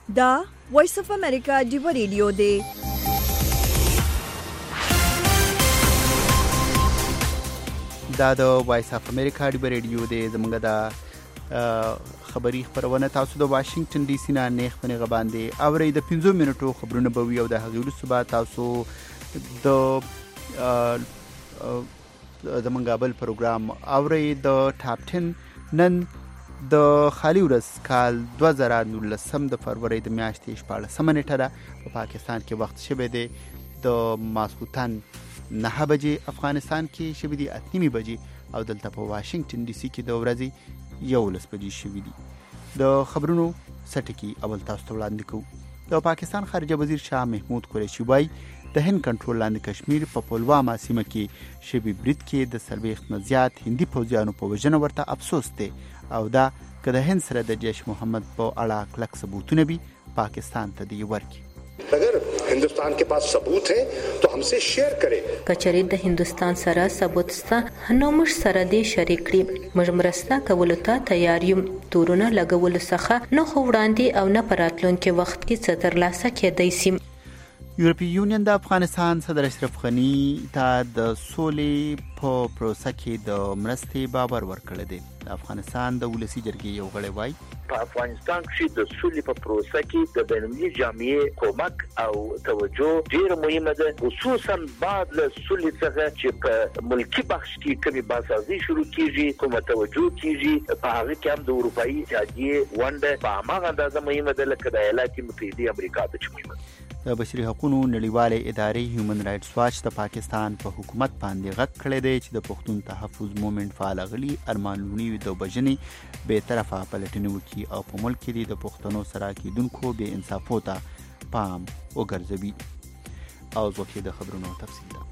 دا وایس اف امریکا ډیو ریډیو دی. دا د وایس اف امریکا ډیو ریډیو دی. زمونږ د خبری خبرونه تاسو د واشنگټن ډي سي نه نیخ په نیغه باندې اورئ. د 15 منټو خبرونه به وي او د هغې وروسته به تاسو د زمونږ بل پروګرام اورئ د ټاپ 10. نن د خالي ورځ کال 2019 د فروری د میاشتې 14 نیټه ده. په پاکستان کې وخت شوی دی د ماسخوتن 9 بجې، افغانستان کې شوی دی 8 بجې او دلته په واشنگټن ډي سي کې د ورځې 11 بجې شوی دی. د خبرونو سټکی اول تاسو ته وړاندې کوو. د پاکستان خارجه وزیر شاه محمود قریشي وایي د هند کنټرول لاندې کشمیر په پلواما سیمه کې شوی برید کې د 40 نه زیات هندي پوځیانو په وژنه ورته افسوس دی او دا که د هند سره د جیش محمد په اړه کلک ثبوتونه وي پاکستان ته دی ورکړي. अगर हिंदुस्तान के पास सबूत है तो हमसे शेयर करें. کچری د هندستان سره ثبوت ستا نو موږ سره دې شریک کړي. موږ مرسته کولو ته تیار یو. تورونه لګولو څخه نه خو وړاندې او نه پراتلونکي وخت کې څه ترلاسه کېدای شي. یورپی یونین د افغانستان صدر اشرف غنی ته د سولې په پروسه کې د مرستې باور ورکړی دی. د افغانستان د ولسی جرګې یو غړی وایي په افغانستان کې د سولې په پروسه کې د بینالمللي جامعې کومک او توجه ډېر مهمه ده، خصوصا بعد له سولې څخه چې په ملکی بخش کې کومې بازسازي شروع کیږي، کومه توجه کیږي، په هغه کې هم د اروپایي اتحادیې ونډه په هماغه اندازه مهمه ده لکه د ایالات متحده امریکا ته چې مهمه ده. د بشري حقوقو نړیوالې ادارې هیومن رائټس واچ د پاکستان په حکومت باندې غږ کړی دی چې د پښتون تحفظ مومنټ فعال غلي ارمان لوني د وژنې بې طرفه پلټنې وکړي او په ملک کې د پښتنو سره کېدونکو بې انصافو ته پام وګرځوي. او ځوکې د خبرونو تفصیل ده.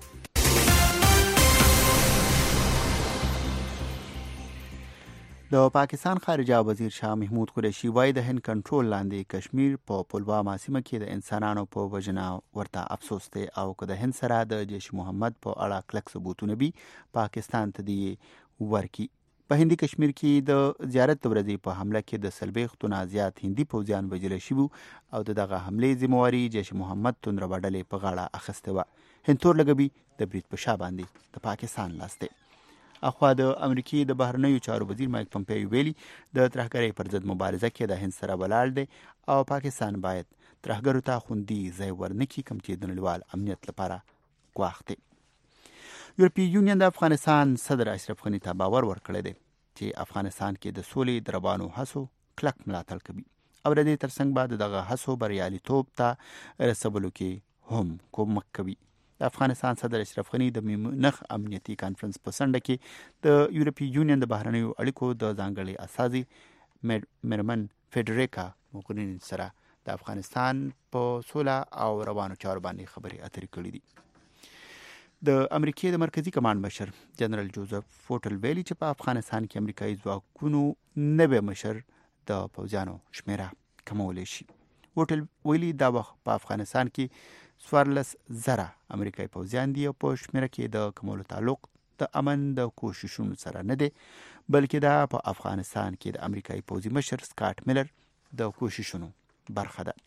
د پاکستان خارجه وزیر شاه محمود قریشي وایي د هند کنټرول لاندې کشمیر په پلواما سیمه کې د انسانانو په وژنه ورته افسوس دی او که د هند سره د جیش محمد په اړه کلک ثبوتونه وي پاکستان ته دی ورکړي. په هندي کشمیر کې د زیارت ورځې په حمله کې د 40 نه زیات هندي پوځیان وژل شوي او دغه حملې ذمہواري جیش محمد تندربه ډلې په غاړه اخیستې وه. هند تور لګوي د برید په شا باندې د پاکستان لاس دی. اخوا د امریکای د بهرنیو چارو وزیر مایک پمپیو ویلي د ترهګرۍ پر ضد مبارزه کې د هند سره ولاړ دی او پاکستان باید ترهګرو ته خوندي ځای ورنکړي کوم چې د نړیوال امنیت لپاره ګواښ دی. یورپی یونین د افغانستان صدر اشرف غنی ته باور ورکړی دی چې افغانستان کې د سولې د روانو هڅو کلک ملاتړ کوي او د دې ترڅنګ به دغه هڅو بریالیتوب ته رسولو کې هم کومک کوي. د افغانستان صدر اشرف غنی د میونخ امنیتي کانفرنس په سنډه کې د یورپی یونین د بهرنیو اړیکو د ځانګړي استازي میرمن فیډریکا موګرینی سره د افغانستان په سوله او روانو چارو باندې خبرې اترې کړې دي. د امریکای د مرکزی کمانډ مشر جنرال جوزف فوټل ویلي چې په افغانستان کې امریکایي ځواکونو نوی مشر د پوځیانو شمیره کمولی شي. فوټل ویلي دا وخت په افغانستان کې 14,000 امریکایي پوځیان دي او په شمیره کې د کمولو تعلق د امن د کوششونو سره نه دی بلکې دا په افغانستان کې د امریکایي پوځي مشر سکاټ میلر د کوششونو برخه ده.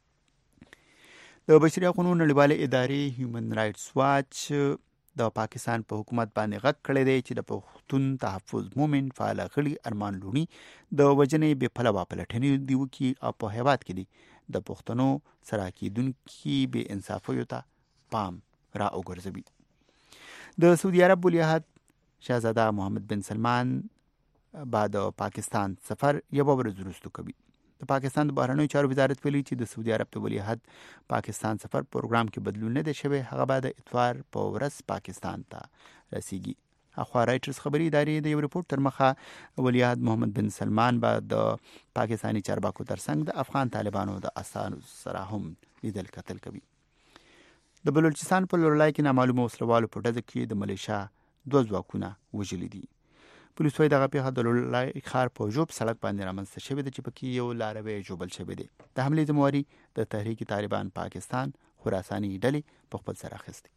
د بشري حقوقو نړیوالې ادارې هیومن رائټس واچ د پاکستان په حکومت باندې غږ کړی دی چې د پښتون تحفظ مومنټ فعال غړي ارمان لوني د وژنې بې پلوه پلټنې دی وکړي او په هیواد کې دی د پښتنو سره کېدونکي بې انصافیو ته پام را وګرځوي. د سعودي عرب ولیعهد شاهزاده محمد بن سلمان بعد پاکستان سفر یوه ورځ وروسته کوي. د پاکستان د بهرنیو چارو وزارت ویلي چې د سعودي عرب د ولیعهد پاکستان سفر پروګرام کې بدلون نه دی شوی، هغه به د اتوار په ورځ پاکستان ته رسیږي. اخوا رائټرز خبري ادارې د یو رپورټ تر مخه ولیعهد محمد بن سلمان به د پاکستانی چارواکو ترڅنګ د افغان طالبانو د اسانو سره هم لیدل کتل کوي. د بلوچستان په لورلای کې نامعلومه وسلوالو په ډزه کې د ملیشیا 2 ځواکونه وژلي دي. پولیس وايي دغه پیښه د لورلای ښار په جوب سړک باندې رامنځته شوې ده چې پکې یو لاروی جوړل شوی دی. د حملې ذمہواري د تحریک طالبان پاکستان خراساني ډلې په خپل سر اخیسته.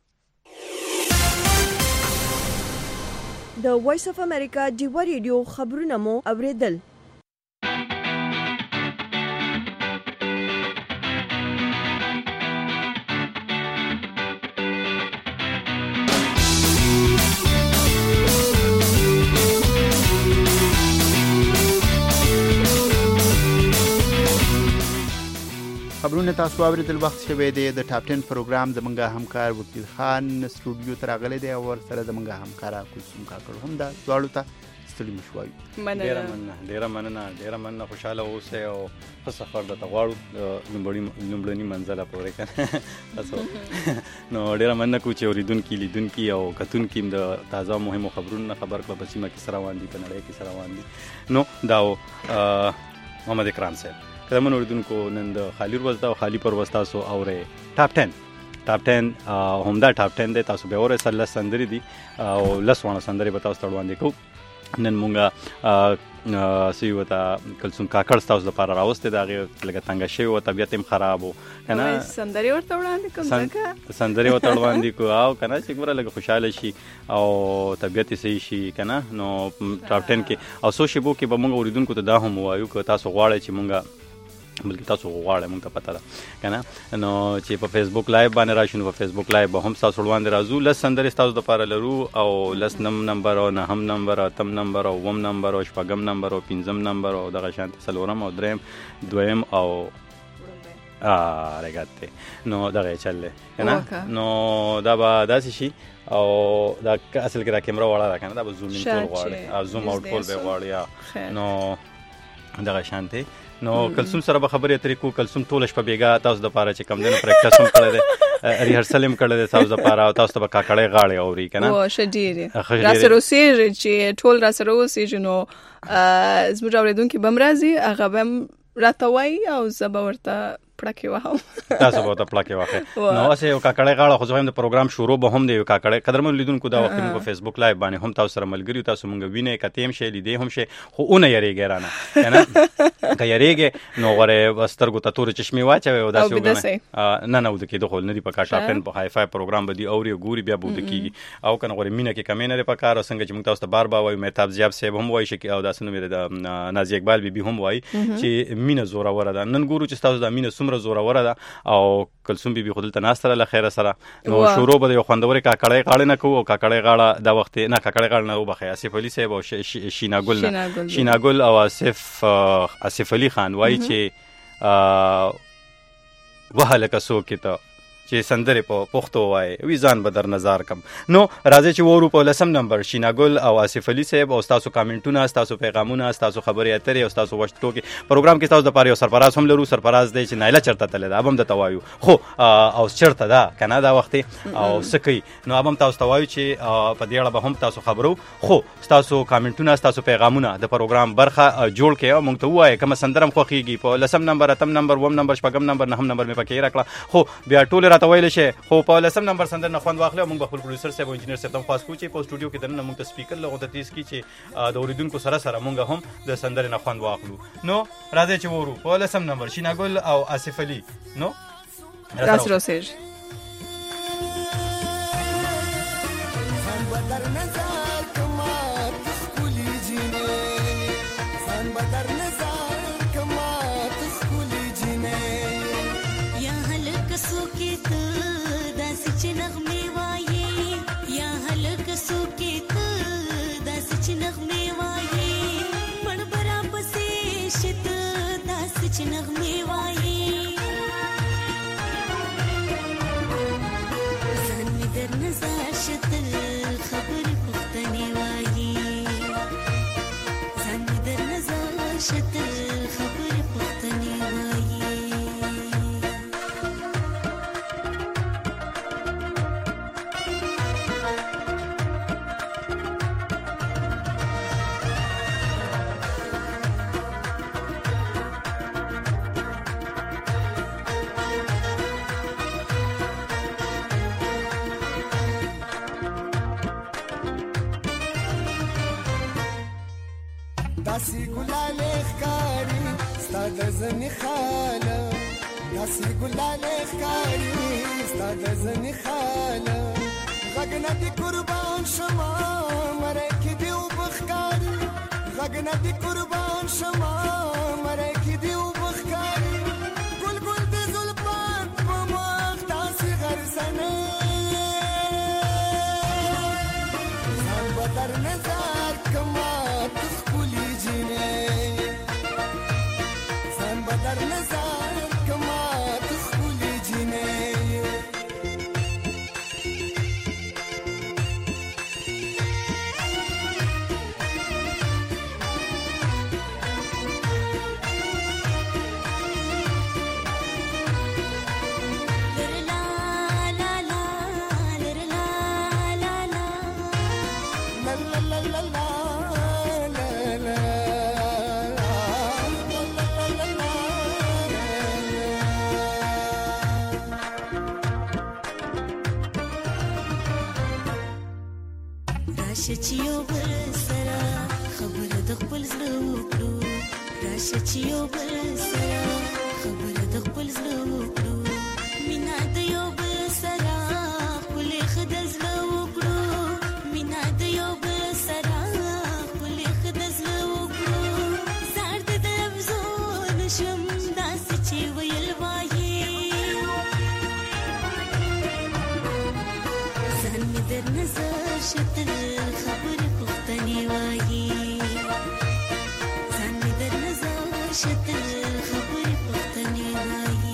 د وایس اف امریکا ډیو ریډیو خبرونه مو اوریدل. خبرونه تاسو اوریدل وخت شوه دی د ټاپ 10 پروګرام زمونږه همکار وکیل خان سټوډیو ته راغلی دی او سره زمونږه همکار کلثوم کاکړ هم دا دواړو ته ستړي مشوي. ډیره مننه خوشاله اوسه او ښه سفر د تغواړو لومړني منزله پورې کنه تاسو نو ډیره مننه کو چې لیدونکي او کتونکي د تازه مهمو خبرونو خبر کړه په سیمه کې سره روان دي په نړۍ کې سره روان دي. نو دا محمد اکرام صاحب کله من اوریدونکو نن د خالی ورځ دا خالی پر ورځ تاسو اورې ټاپ 10 همدا ټاپ 10 دی تاسو به اورې سره سندري دي او لسوانه سندري به تاسو تړوان دي کو نن مونږه سیوتا کلثوم کاکړ تاسو لپاره راوسته دا لګه څنګه شی او طبيعت هم خراب وو کنه سندري ورته وړاندې کوم سندري ورته وړاندې کو او کنه چې ګوره لګه خوشاله شي او طبيعت صحیح شي کنه نو ټاپ 10 کې او سوشيبو کې به مونږ اوریدونکو ته دا هم وایو که تاسو غواړئ چې مونږه بلکې تاسو غواړئ مونږ ته پته ده کنه نو چې په فیسبوک لایو باندې راشي نو په فیسبوک لایو به هم تاسو وړاندې راځو لس سندرې تاسو لپاره لرو او لس نمبر او نهم نمبر او تم نمبر او وم نمبر او شپږم نمبر او پنځم نمبر او دغه شانتي څلورم او دویم او رګاته نو دغه چلې کنه نو دا به داسې شي او دا اصل کې دا کیمرا والا ده کنه دا به زوم ان ټول غواړي زوم اوټ ټول به غواړي نو دغه شانتي نو کلثوم سره به خبرې اترې کو کلثوم ټول شپه بیګا تاسو د پاره چې کم دنه پریکټیس هم کړی دی ریهرسل هم کړی دی تاسو د پاره او تاسو ته کاکړې غاړې اوري کنه او شډيري را سره اوسېږي چې ټول را سره اوسېږي نو زموږ اوریدونکو بمرازي هغه بم راتوي او زبا ورته پړکې وهم تاسو به ته پړکې واخې نو اوسه یو کاکړې غاړه خو زم د پروګرام شروع به هم دی یو کاکړې قدرمن لیدونکو دا وخت په فیسبوک لایو باندې هم تاسو سره ملګری تاسو مونږ وینې کتیم شې لیدې هم شې خو اون یریږي رانه کنه که یریږي نو غره وسترګو ته تور چشمه واچوي او داسې وګڼه نه د کېدو خو نه دی په کاټاپن په هاي فای پروګرام باندې اوري ګوري بیا بود کیږي او کنه غره مینه کې کمینه لري په کار او څنګه چې مونږ تاسو ته بار وایو مهتاب زیاب صاحب هم وایي چې او داسې نو مې د نازي اقبال بیبي هم وایي چې مینه زوره وره ده نن ګورو چې تاسو د مینه سمره زوره وره ده او کلثوم بیبي خودل تناستره له خیره سره نو شروع به یو خوندوري کاکړې غاړه نه کوو کاکړې غاړه دا وخت نه کاکړې غاړه نه وبخې اسف علي صاحب او شیناګل او اسف علي خان وایي چې وهله کسو کې ته چې سندره په پښتو وای وی ځان بدر نظر کم نو راځي چې ورو په لسم نمبر شیناګل او اسف علي صاحب او تاسو کامنټونه تاسو پیغامونه تاسو خبرې اترې او تاسو وشتو کې پروګرام کې تاسو د پاره یو سرپراز هم لرو سرپراز دی چې نایله چرته تل دا هم د توایو خو او چرته دا کنه دا وخت او سکی نو هم تاسو توایو چې په دې اړه به هم تاسو خبرو خو تاسو کامنټونه تاسو پیغامونه د پروګرام برخه جوړ کې او مونږ ته وایي کوم سندرم خوخيږي په لسم نمبر اتم نمبر وم نمبر شپږم نمبر نهم نمبر مې پکې راکړه خو بیا ټول ویل شي خو په لسم نمبر سندر نه خوند واخلو موږ خپل پروډوسر صاحب او انجینر صاحب ته خاص کو چې په سټوډیو کې دنه موږ ته سپیکر لغوته تیز کی چې د اوریدونکو سره موږ هم د سندر نه خوند واخلو نو راځي چې ورو په لسم نمبر شیناګل او اسف علي نو راسره سېج داسې ګلالې ښکاري ستا د ځنې خاله داسې ګلالې ښکاري ستا د ځنې خاله غږ نه دې قربان شمه مری کې دې اوبه ښکاري غږ نه دې قربان شمه مری کې دې اوبه ښکاري ګل ګل دې زلفان په مخ داسې غرڅنې ځان به در نظر کما در نظر کما راشه چې یو بل سره خبره د خپل زړه وکړو راشه چې یو بل سره خبره د خپل زړه وکړو مینا د یو بل سره خپل خد زړه وکړو مینا د یو بل سره خپل خد زړه وکړو زار د لفظو نشم داسې چې ویل وایي ځان مې در نظر شتل خبرې پوښتنې وایي ځان مې در نظر شتل خبرې پوښتنې وایي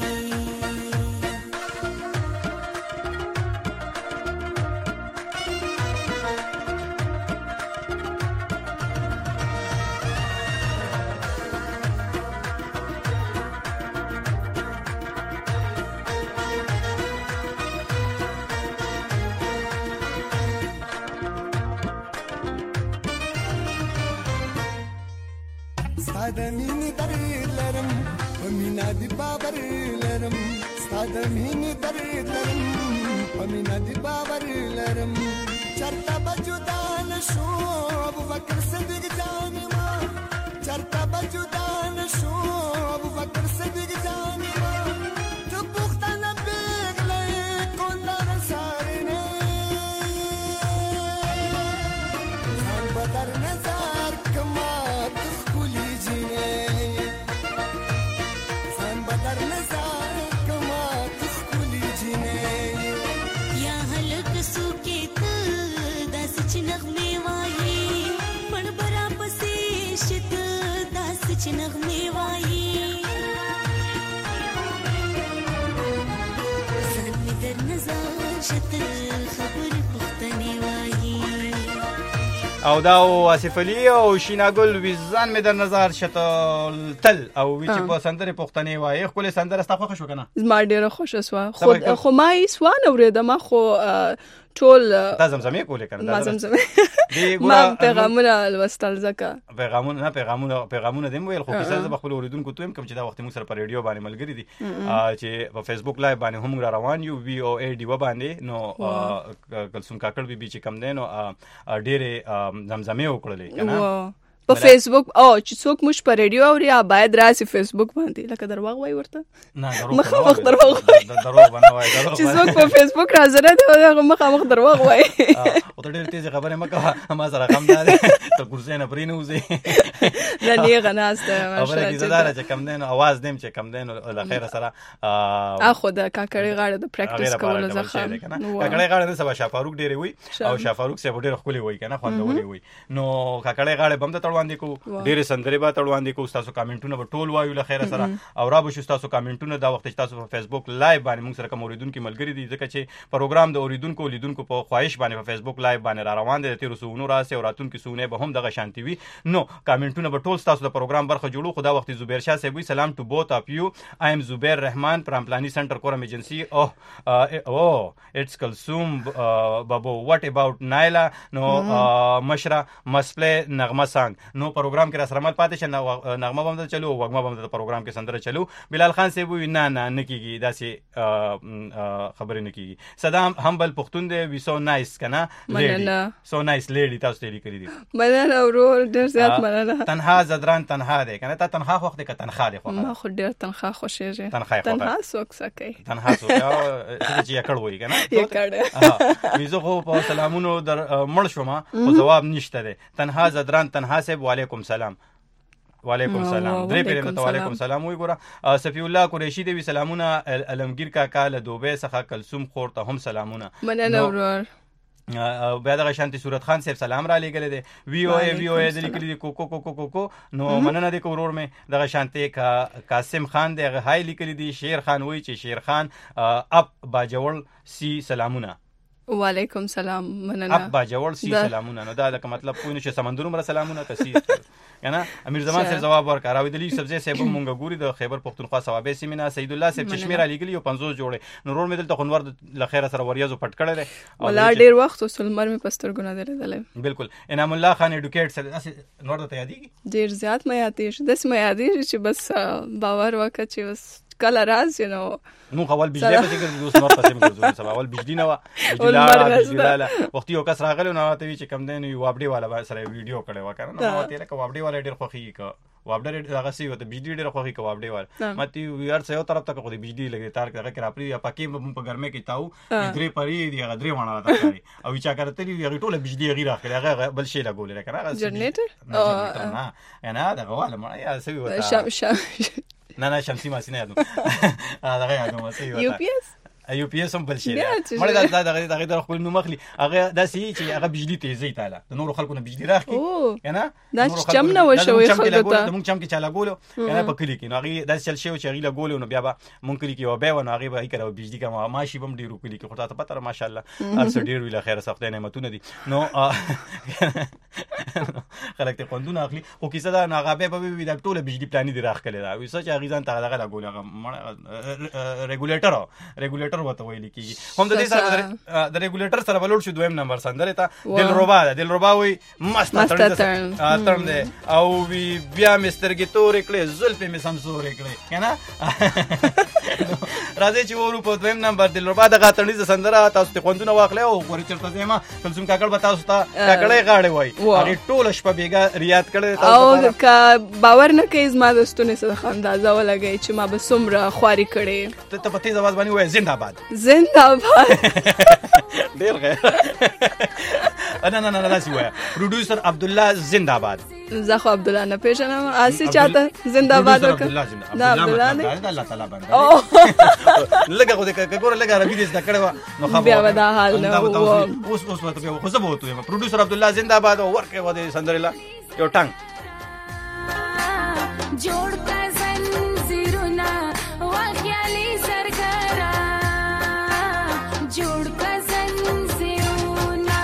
ستاد مینې درد لرم په مینا دی باور لرم ستاد مینې درد لرم په مینا دی باور لرم چرته بجدا نشو ابوبکر صدیق جان ما چرته بجدا نشو ابوبکر صدیق جان ما تو پختنه بغلې کولر سارنه ځان بدر نظر کما نغمې وایي ځان مې در نظر شتل خبرې پوښتنې وایي او دا آصف علي او شیناګل ویزان مې در نظر شتل تل او وی چې په سندره پښتنې وایي خپل سندره ستا خوښ شو کنه زما ډیره خوښه سو خو ما یې سوان اورېدم خو ټول دا زمزمې کولې کنه ما زمزمې ما پیغامونه لوستل زکه پیغامونه دیم ویل خو کیسه ز خپل اوریدونکو ته هم کوم چې دا وخت موږ سره په ریډیو باندې ملګری دي چې په فیسبوک لایو باندې هم را روان یو وی او ای ډی و باندې نو کلسوم کاکړ بي چې کم دین او ډېرې زمزمې وکړلې کنه په فیسبوک او چې څوک مش په ریډیو اوري باید راسي فیسبوک باندې لکه درواغ وای ورته نه مخ دروغ وای چې څوک په فیسبوک راځره دی هغه مخ دروغ وای او ته ډېر تیز خبره مکه ما سره کم ده ته کورسې نه پرې نه وځي نه نه غناسته ماشاءالله چې زدار چې کم دین आवाज دیم چې کم دین له خیر سره اخو د کاکړی غاړه د پریکټیس کول زخه کاکړی غاړه د سبا شافاروق ډېر وي او شافاروق سه ډېر خولي وي کنه خوندوري وي نو کاکړی غاړه بم ته تړوان دي کو ډېر سندري به تړوان دي کو تاسو کامنټونه به ټول وایو له خیر سره او را به شو تاسو کامنټونه دا وخت تاسو په فیسبوک لایو باندې موږ سره کوم اوریدونکو ملګری دي ځکه چې پروګرام د اوریدونکو لیدونکو په خواهش باندې په فیسبوک لایو باندې را روان دي تیر سونو راسه او راتونکو سونه به هم دغه شانتي وي نو کامنټونه به ټول تاسو د پروګرام برخه جوړو خدا وخت زبیر شاه صاحب سلام ټو بوث اف یو آی ام زبیر رحمان فرام پلانی سنټر کورم ایجنسی او اټس کلثوم بابو واټ اباؤٹ نایلا نو مشرا مسپلے نغمه سانګ نو پروګرام کې را سره مل پاتې شنه نغمه بم چلو وګما بم د پروګرام کې سندره چلو بلال خان صاحب وی نه نکیږي داسې خبرې نکیږي صدام همبل پختون دی وی سو نایس کنه سو نایس لیډی تاسو ته لیکلي دي مننه ورور ډیر زیات مننه تنها زدران تنها دی کنه ته تنها خوښ دی که تنخوا دی خو ما خو ډیر تنخوا خوښیږي تنها څوک سکه تنها څوک چې یکړ وای کنه یکړ ویزه خو په سلامونو در مړ شوم خو جواب نشته دی تنها زدران تنها صاحب وعلیکم سلام وعلیکم سلام درې پیرم ته وعلیکم سلام وی ګوره صفی الله قریشی دی سلامونه علمگیر کاکا له دوبه څخه کلثوم خور ته هم سلامونه مننه ورور بیا دغه شانتي صورت خان صاحب سلام را لګل دي وی او ای د لیکلي کو نو مننه دي کورور مې دغه شانتي قاسم خان دغه هاي لیکلي دي شیر خان وی چې شیر خان اپ باجوړ سی سلامونه وعلیکم سلام مننه اپ باجوړ سی سلامونه نو دا لکه مطلب پوینه چې سمندرو مر سلامونه کسي کنه امیر زمان سره جواب ورکړ راوي دلی سبزی صاحب مونږ ګوري د خیبر پختونخوا ثوابه سیمینه سید الله صاحب چشمیر علی ګلی 50 جوړه نور مې دلته خنور ل خیر سره وریاضو پټ کړل ولا ډیر وخت وسلمر مې پستر ګنا درل بالکل انعام الله خان ایډوکیټ سره نور ته یادېږي ډیر زیات مې یادېږي د سم یادېږي چې بس باور وکړ چې بس کله راځي نو مونږ اول بجلی پسې ګرځو اوس نور پسې ګرځو سبا اول بجلی نه و بجلی لاله وخت یو کس راغلی نو ته وی چې کم دی نو یو اپډیټ والا سره ویډیو کړی و کنه نو ته لکه اپډیټ والا ډیر خوخي کا وابډر هغه سی وته بجلی ډیر خوخي کا وابډیټ والا مته یو څه یو طرف ته کو دی بجلی لګي تار کې هغه راپری یا پکې په ګرمه کې تاو درې پری دی هغه درې ونه راځي او چې هغه ته یو ټوله بجلی غیر اخلي هغه بل شي لګول لکه هغه جنریټر نه انا دا غواله ما یا سوي وته نه شمسي ماشینه یادم هغه یادم سوي وته یو پی اس هم بل شي مړه دا د خپل نو مخلي هغه داسې چې هغه بجلی تیزی تعالی د نور خلکو نه بجلی راخي کنه دا چم نه وشوي خلکو ته مونږ چم کې چاله ګولو کنه په کلی کې نو هغه داسې چل شي چې هغه ګولو نو بیا به مونږ کلی کې او به ونه هغه به کړو بجلی کا ماشي بم ډیرو کلی کې خدای ته پته ماشاءالله ارس ډیر ویله خیر سختې نعمتونه دي نو خلک ته قندونه اخلي او کیسه دا هغه به د ټوله بجلی پلان دي راخ کړي دا وسه چې هغه ځان ته هغه ګولو هغه ریګولیټر وته ویل کیږي هم د دې سره د ریګولیټر سره بلوډ شو دویم نمبر سندره ته دلربا وي مست ترم ده او وی بیا مستر کی تور کړي زلفې می سمسور کړي کنه راځي چې ورو په دویم نمبر دلربا د غاتنیز سندره تاسو ته خوندونه واخلې او ورې چرته زما کلسوم کاکړ به تاسو ته کاکړې غاړې وای هغه ټول شپه بیګا ریاض کړي او کا باور نه کوي زما دوستونه سره اندازه ولګي چې ما به سمره خواري کړي ته په تیز आवाज باندې وای زنده‌باد ډیر غیر نه لاسی وای پروډوسر عبد الله زنده‌باد زخو عبد الله نه پیژنم اسی چاته زنده‌باد وکړه نه عبد الله نه الله تعالی باندې لګه خو دې ګوره لګه عربي دې کړو نو خبر بیا ودا حال نه اوس وته خو زه بوته پروډوسر عبد الله زنده‌باد ورکه و دې سندرلا یو ټنګ جوړ کا زنجیرونه واخیالي سرګرا جوړ کا زنجیرونه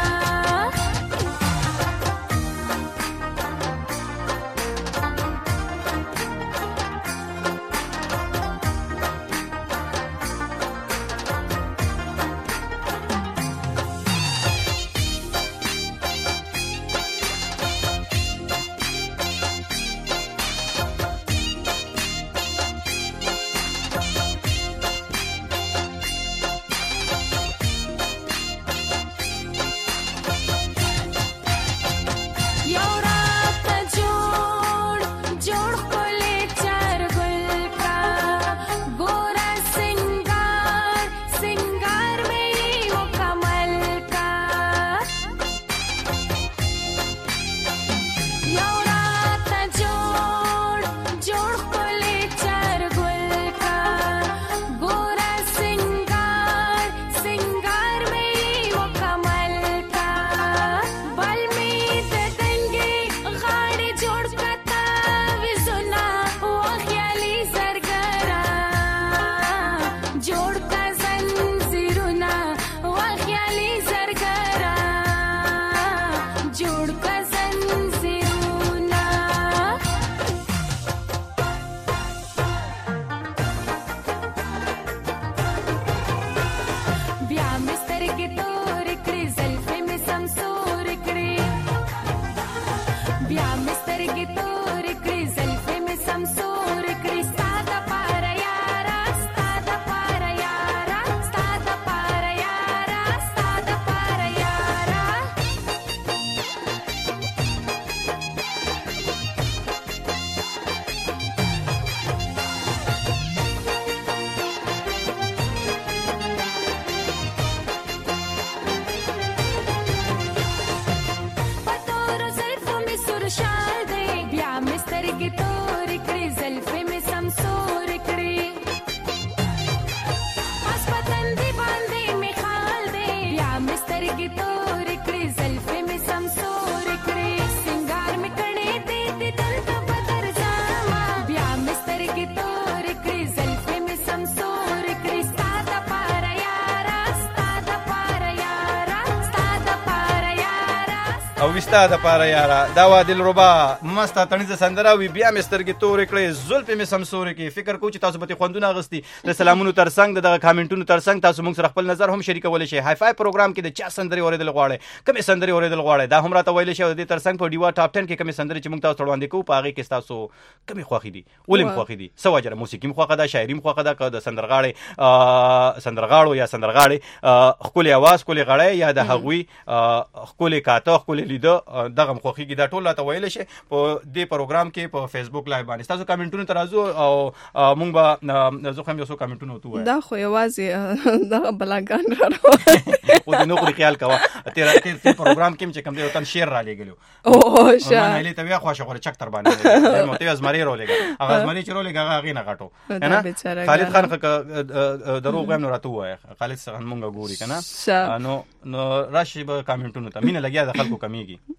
او وستا د پاره یارا دا وا دلربا مست تنیزه سندره وی بیا مسترګې تورې کړې زلفې مې سمسورې کې فکر کو چې تاسو به خوندونه غستی د سلامونو ترڅنګ د کامنټونو ترڅنګ تاسو موږ سره خپل نظر هم شریکولی شئ های فای پروګرام کې د چا سندرې اوریدل غواړئ کومې سندرې اوریدل غواړئ دا هم راته ویلی شئ. د دې ترڅنګ په ډیوا ټاپ 10 کې کومې سندرې چې موږ تاسو ته وړاندې کوو په هغې کې ستاسو کومې خوښې دي ولې مو خوښې دي څه وجه ده موسیقي مو خوښه ده شاعري مو خوښه ده که د سندرغاړو یا سندرغاړې ښکلې اواز ښکلې غړی یا د هغوی ښکلې کاته ښکلې لیده دغه م خوښېږي دا ټول راته ویلی شئ په دې پروګرام کې په فیسبوک لایو باندې ستاسو کمنټونو ته راځو او موږ به زه خو هم یو څو کمنټونه ورته ووایم. دا خو یوازې دغه بلاګان را روان خو د نوکري خیال کوه تېر پروګرام کې چې کوم دی یو تن شعر رالیږلي او شه ما نهیلې ته ویا خوښه غواړي چک تر باندې مو ته زمری رولېږه هغه زمری چې رولېږه هغه هغې نه غټو خالد خان که دروغ وایم نو راته ووایه خالد څخه مونږ ګوري که نه نو راشي به کامنټونو ته مینه لګیا د خلکو کمیږي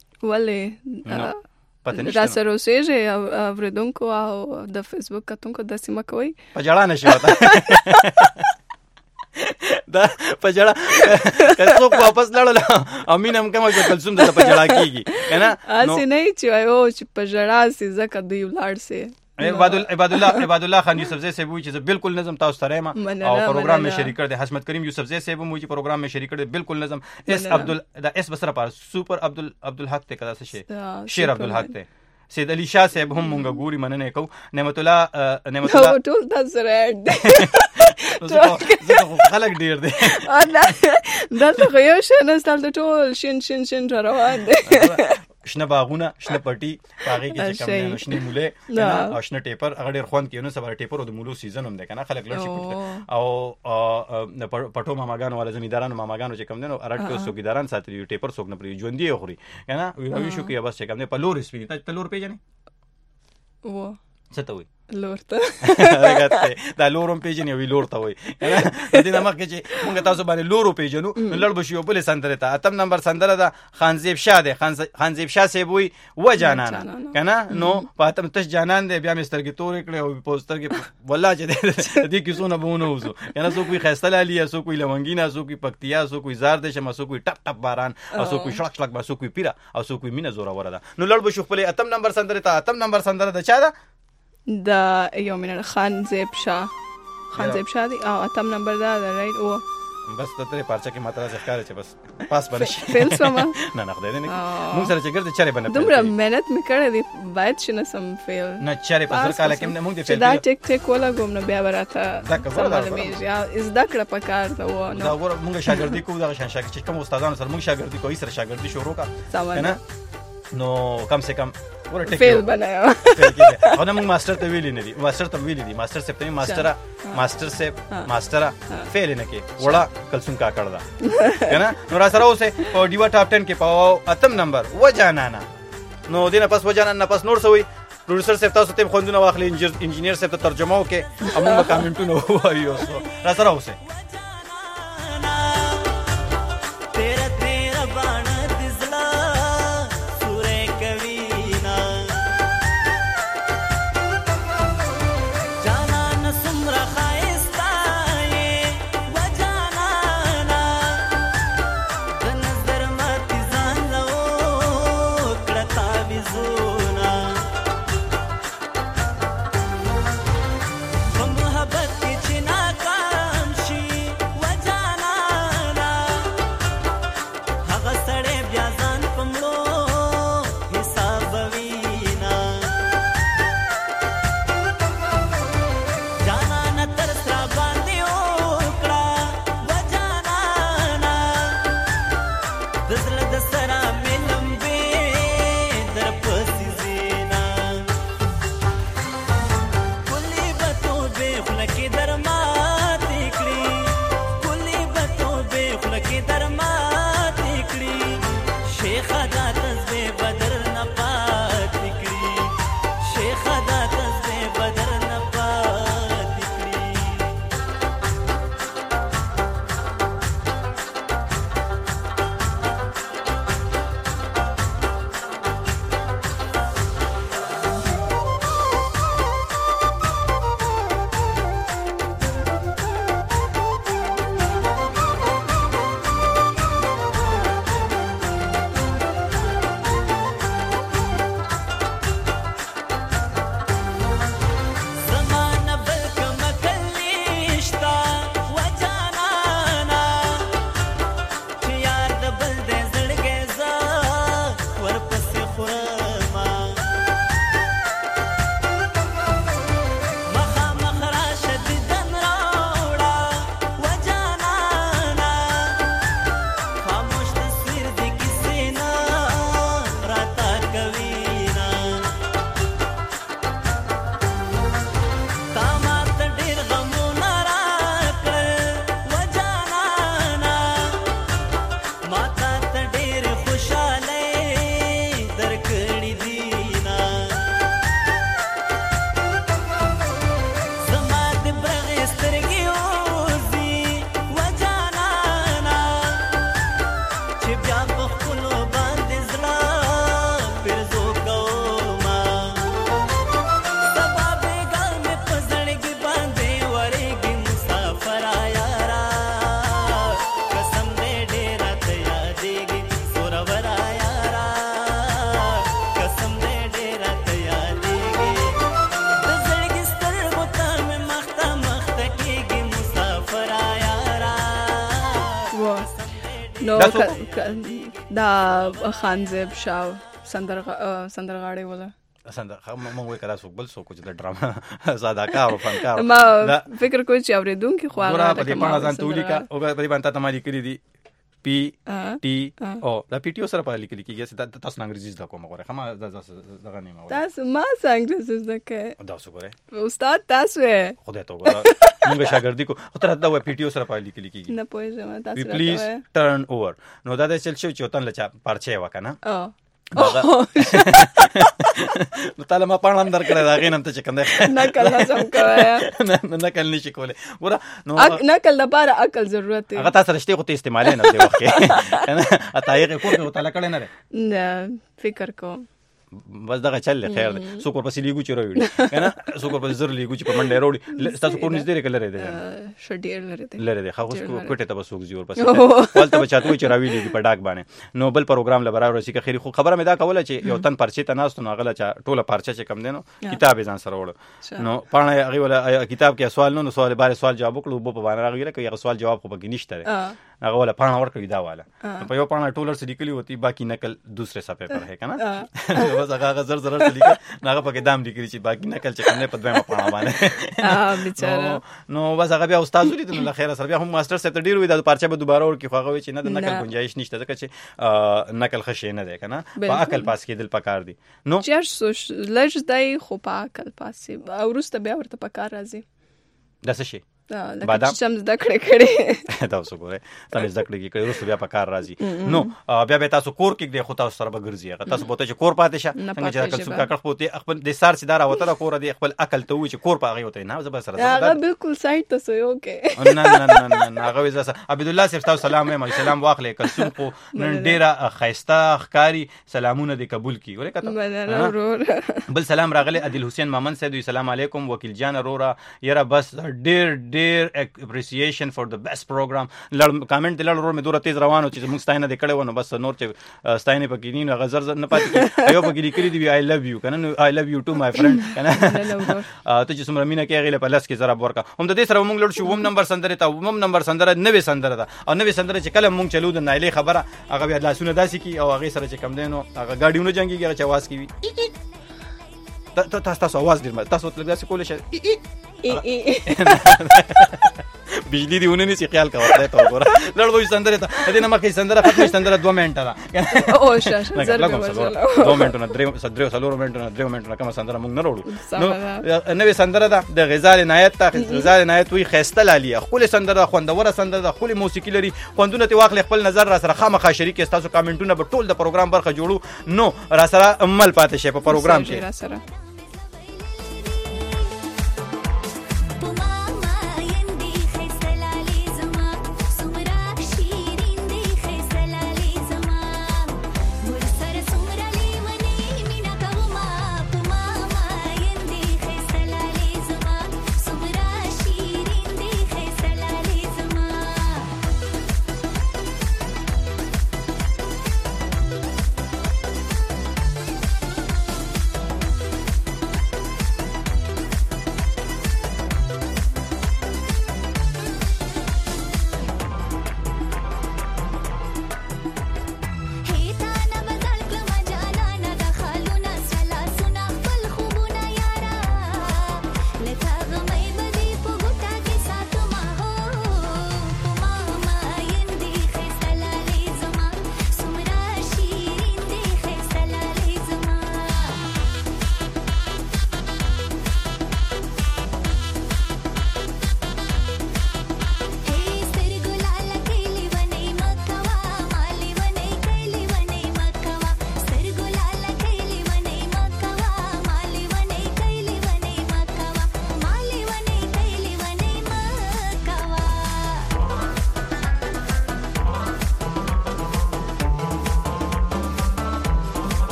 ولې را سره اوسېږئ اورېدونکو او د فیسبوک کتونکو داسې مه کوئ په جړا نه شي ورته دا په جړا که څوک واپس لاړل او مینه هم کمه کړه کلثوم دلته په جړا کېږي که نه هسې نه چې وایي او چې په ژړا سي ځکه دوی ولاړ سي. عباد الله خان یوسفزی صاحب وایي چې زه بالکل نظم تاسو ته رایم او پروګرام مې شریک کړی دی. حشمت کریم یوسفزی صاحب هم وایي چې پروګرام مې شریک کړی دی بالکل نظم. اس دا اس بسره پاره سوپر عبدالحق ته کدا څه شي شیر عبدالحق ته سید علي شاه صاحب هم مونږ ګوري مننه کوو. نعمت الله ټول تاسو راډ زه خلک ډیر دی دلته خو یو شی نسته دلته ټول شین روان دی شنه باغونه شنه پټي په هغې کې چې کوم دی شنې مولې او شنه ټیپر هغه ډېر خوند کوي. نو سبا ټیپر او د مولو سیزن هم دی که نه خلک لړ شي پټ او پټو ماماګانو والا زمیندارانو ماماګانو چې کوم دی نو ارټ کې څوکیداران ساتلي ټیپر څوک نه پرېږدي ژوندي یې خوري که نه وي شو کوي بس چې کوم دی په لور سپیني ته لور پېژنې څه ته وایي لور ته دا لور هم پېژني او لور ته وایي د دې نه مخکې چې مونږ تاسو باندې لور وپېژنو نو لړ به شو یو بلې سندرې ته. اتم نمبر سندره ده خانزیب شاه دی. خانزیب شاه صاحب وایي و جانانه که نه نو په اتم تش جانان دی بیا مې سترګې تورې کړې او په سترګې والله چې د دې کیسو نه به ونه وځو که نه څوک وایي ښایسته لالي څوک وایي لونګینه څوک وایي پکتیا څوک وایي زار دی شمه څوک وایي ټپ ټپ باران او څوک وایي شړک شړک څوک وایي پیره او څوک وایي مینه زوروره ده. نو لړ به شو خپلې اتم نمبر سندرې ته. اتم نمبر سندره د چا ده؟ د یو منټ خانزیب شاه دی او اتم نمبر دا د رایټ او بس د ترې پارچه کې ماته راځي ښکاري چې بس پاس به نه شي فیل سومه نه خدای دې نه کړي مونږ سره چې ګرځې چرې به نه دومره محنت مې کړی دی باید چې نه سم فیل نه چرې په زر کاله کې مونږ دې فیل دا ټیک ولګوم نو بیا به راته معلومېږي زده کړه پکار ده و دا ګوره مونږ شاګردي کوو دغه شان چې کوم استادانو سره مونږ شاګردي کوو سره شاګردي شروع کړه که نه نو کم سے کم فیل بنایا او نه مونږ ماسټر ته ویلي نه دي ماسټر ته ویلي دي ماسټر صاحب ته ماسټر صاحب ماسټره فیل نه کې وړه کلثوم کاکړ ده که نه نو را سره اوسئ په ډیوا ټاپ 10 کې په اتم نمبر و جانانا. نو دې نه پس و جانانا نه پس نور څه وایي پروډوسر صاحب تاسو ته خوندونه واخلئ انجینیر صاحب ته ترجمه وکړئ او موږ کامنټونه ووایو را سره اوسئ. محبت کې چې ناکام شي نو دا خانزب شاو سندرغاړي ولا مونږ وایو کله څوک بل څوک چې د ډراما سادهکار او فنکار ما فکر کوم چې اوریدونکو خو هغه په دې پاڼه ځان تولیکا او په دې باندې تاسو کړی دي پی ټي او دا پی ټي او سره په لیکل کېږي چې تاسو انګریزي زده کوم غواړئ خمه دغه نه ما تاسو ما انګریزي زده کوئ دا څه غواړئ استاد تاسو خدای ته وګوره موږ شاګردي کو تر دا پی ټي او سره په لیکل کېږي نه پوهیږم تاسو پلیز ټرن اوور نو دا د چل شو چې وطن لچا پارچه وکنه نو تعالی ما پاڼه اندر کړه دا غینم ته چې کنده نقل لازم کوي نقل نشي کوله ګوره نو نقل لپاره عقل ضرورت دی هغه تاسو رښتې خو ته استعمال نه دی وخت کنه اته یې کو تعالی کړه نه فکر کوم بس دغه چل خیر دی سو کور پسې لیګو چې راوړي کنه سو کور پسې زر لیګو چې په منډه راوړي تاسو کور نږدې کله لري دی شډیر لري دی خو کوټه ته بسوک زی ور پسې ولته بچاتو چې راوړي دی په ډاک باندې نو بل پروګرام لبرا ورسې که خیر خو خبره مې دا کوله چې یو تن پرچې ته ناستو نو غلا چې ټوله پرچې چې کم دینو کتاب ځان سره وړو نو پاڼه هغه ولا کتاب کې سوال نو سوال باره سوال جواب وکړو په باندې راغی که یو سوال جواب خو پکې نشته هغه ولا پاڼه ورکړی دا والا په یو پاڼه ټولر سره لیکلی وتی باقی نقل دوسرے صفحه پر ہے کنه بس هغه زر زر لیکل هغه پکې دام لیکلی چې باقی نقل چې کنه په دویمه پاڼه باندې بیچاره نو بس هغه بیا استاد ولید نو خیر سره بیا هم ماستر سره ډیر وې د پارچه به دوباره ور کې خو هغه چې نه د نقل گنجائش نشته ځکه چې نقل خشه نه ده کنه په عقل پاس کېدل پکار دي نو چر سوش لږ دای خو په عقل پاسې او ورسته بیا ورته پکار راځي دا څه شي بادام چې زده کړې تاسو ګورئ تاسو زده کړې کې ورسته بیا پکار راځي نو بیا به تاسو کور کې د خو تاسو سره بګرځي تاسو بوته چې کور پاتې شه څنګه چې عقل څوک کړ پوتې خپل د سار سیدار وته کور دی خپل عقل ته و چې کور پاغي وته نه زبر سره هغه بالکل سایت ته سو اوکې نه هغه وځه عبد الله صاحب تاسو سلام علیکم سلام واخلې کلسوم خو نن ډیره خیسته ښکاری سلامونه دې قبول کی ولې کته بل سلام راغله عادل حسین مامن صاحب سلام علیکم وکیل جان اورورا یاره بس ډیر اپریسیشن فور د بیسټ پروګرام لړ کمنټ دلړ ورو مې دوره تیز روانو چې موږ ستاینه د کړه ونه بس نور چې ستاینه پکې نه غزر نه پاتې ایو پکې لیکلي دی آی لوف یو کنه آی لوف یو ټو مای فرند کنه ته چې څومره مینه کې غیله په لاس کې ضرب ورکا هم د دې سره موږ لړ شو وم نمبر سندره ته وم نمبر سندره 90 سندره ده او 90 سندره چې کله موږ چلو د نایلې خبره هغه بیا لاسونه داسي کی او هغه سره چې کم دینو هغه گاډیونه جنگي هغه چواز کی تاسو आवाज ډیر تاسو مطلب داسې کولای شئ بجلی دی ونه نسی خیال کا وته ته وګوره لړوي سندره ته دې نه مخې سندره ختمه سندره 2 منټه ده او شاشه زرګ 2 منټه نه 3 منټه نه 3 منټه کوم سندره موږ نه وروړو نو نوې سندره ده د غزال عنایت ته غزال عنایت وی خسته لالی خپل سندره خوندوره سندره ده خپل موسیقي لري خوندونه ته واخلې خپل نظر را سره خامخا شریک تاسو کامنټونه به ټول د پروګرام برخه جوړو نو را سره عمل پاتې شي په پروګرام کې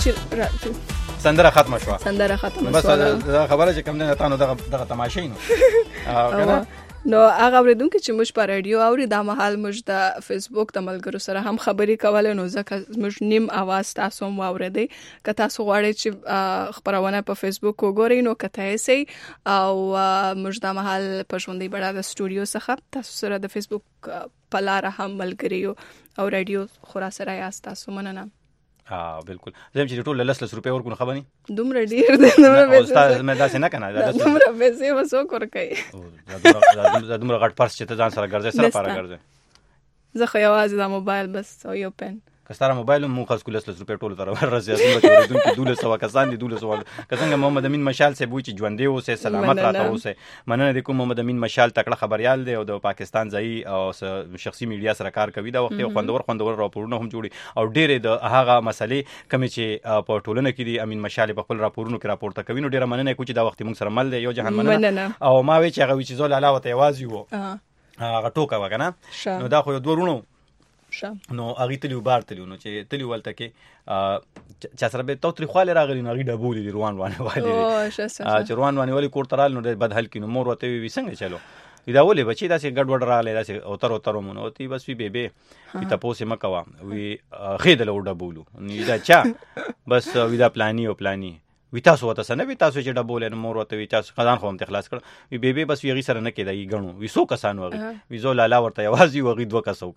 چې سندره ختمه شو بس شوه خبره چې کوم نه تاسو دغه تماشې نو نو هغه اوریدونکو چې موږ په رادیو اوري دا مهال موږ د فیسبوک د ملګرو سره هم خبرې کولې نو ځکه موږ نیم اواز تاسو هم واوریدئ که تاسو غواړئ چې خبرونه په فیسبوک وګورئ نو کته یې سي او موږ د مهال په ژوندۍ بڼه د سټوډیو څخه تاسو سره د فیسبوک په لار هم ملګری او رادیو خورا سره یاست تاسو مننه بالکل زم چې ټول لس روپے ورکو خبرني دومره ډیر دی دومره استاد مې دا څنګه کنه دومره پیسې وسو کور کوي دا دومره غټ پرس چې ته ځان سره ګرځې سره پاره ګرځې زه خو یوازې د موبایل بس او یو پن کستاره موبایل مو خاص کول لس روپے ټول تر ورځي چې ورته 200 کسان دي 200 کڅنګ محمد امین مشال سے بوي چې ژوندې اوسه سلامت راته اوسه مننه د کوم محمد امین مشال تکړه خبريال دی او د پاکستان ځای او شخصي میډیا سره کار کوي دا وخت خوندور راپورونه هم جوړي او ډېر د هغه مسلې کمی چې په ټولنه کې دي امین مشال په خپل راپورونو کې راپورته کوي نو ډېر مننه کوم چې دا وخت موږ سره مل دی یو جهان مننه او ما وی چې هغه چې زول علاوه ته आवाज یو هغه ټوکا وکنه نو دا خو یو دورونو نو اغه تلیو بار تلیو نو چې تلیو ولته کې چا سره به تو تریخواله راغلی نو اغه ډبولې دی روان وانه والی چې روان وانه والی کور ترال نو بد حل کینو مور وته وی څنګه چلو دا ولې بچی دا چې ګډ وډ رااله دا چې اوتر مونږ تی بس وی بیبي کی تاسو مکوا وی خېدل وډه بولو نو دا چا بس وی دا پلاني وی تاسو وته سنه وی تاسو چې ډبول نو مور وته وی تاسو خدان خو هم تخلاص کړ وی بیبي بس وی سره نه کېدای غنو وی سو کسان وغه وی زو لالا ورته یوازي وغه دوه کسو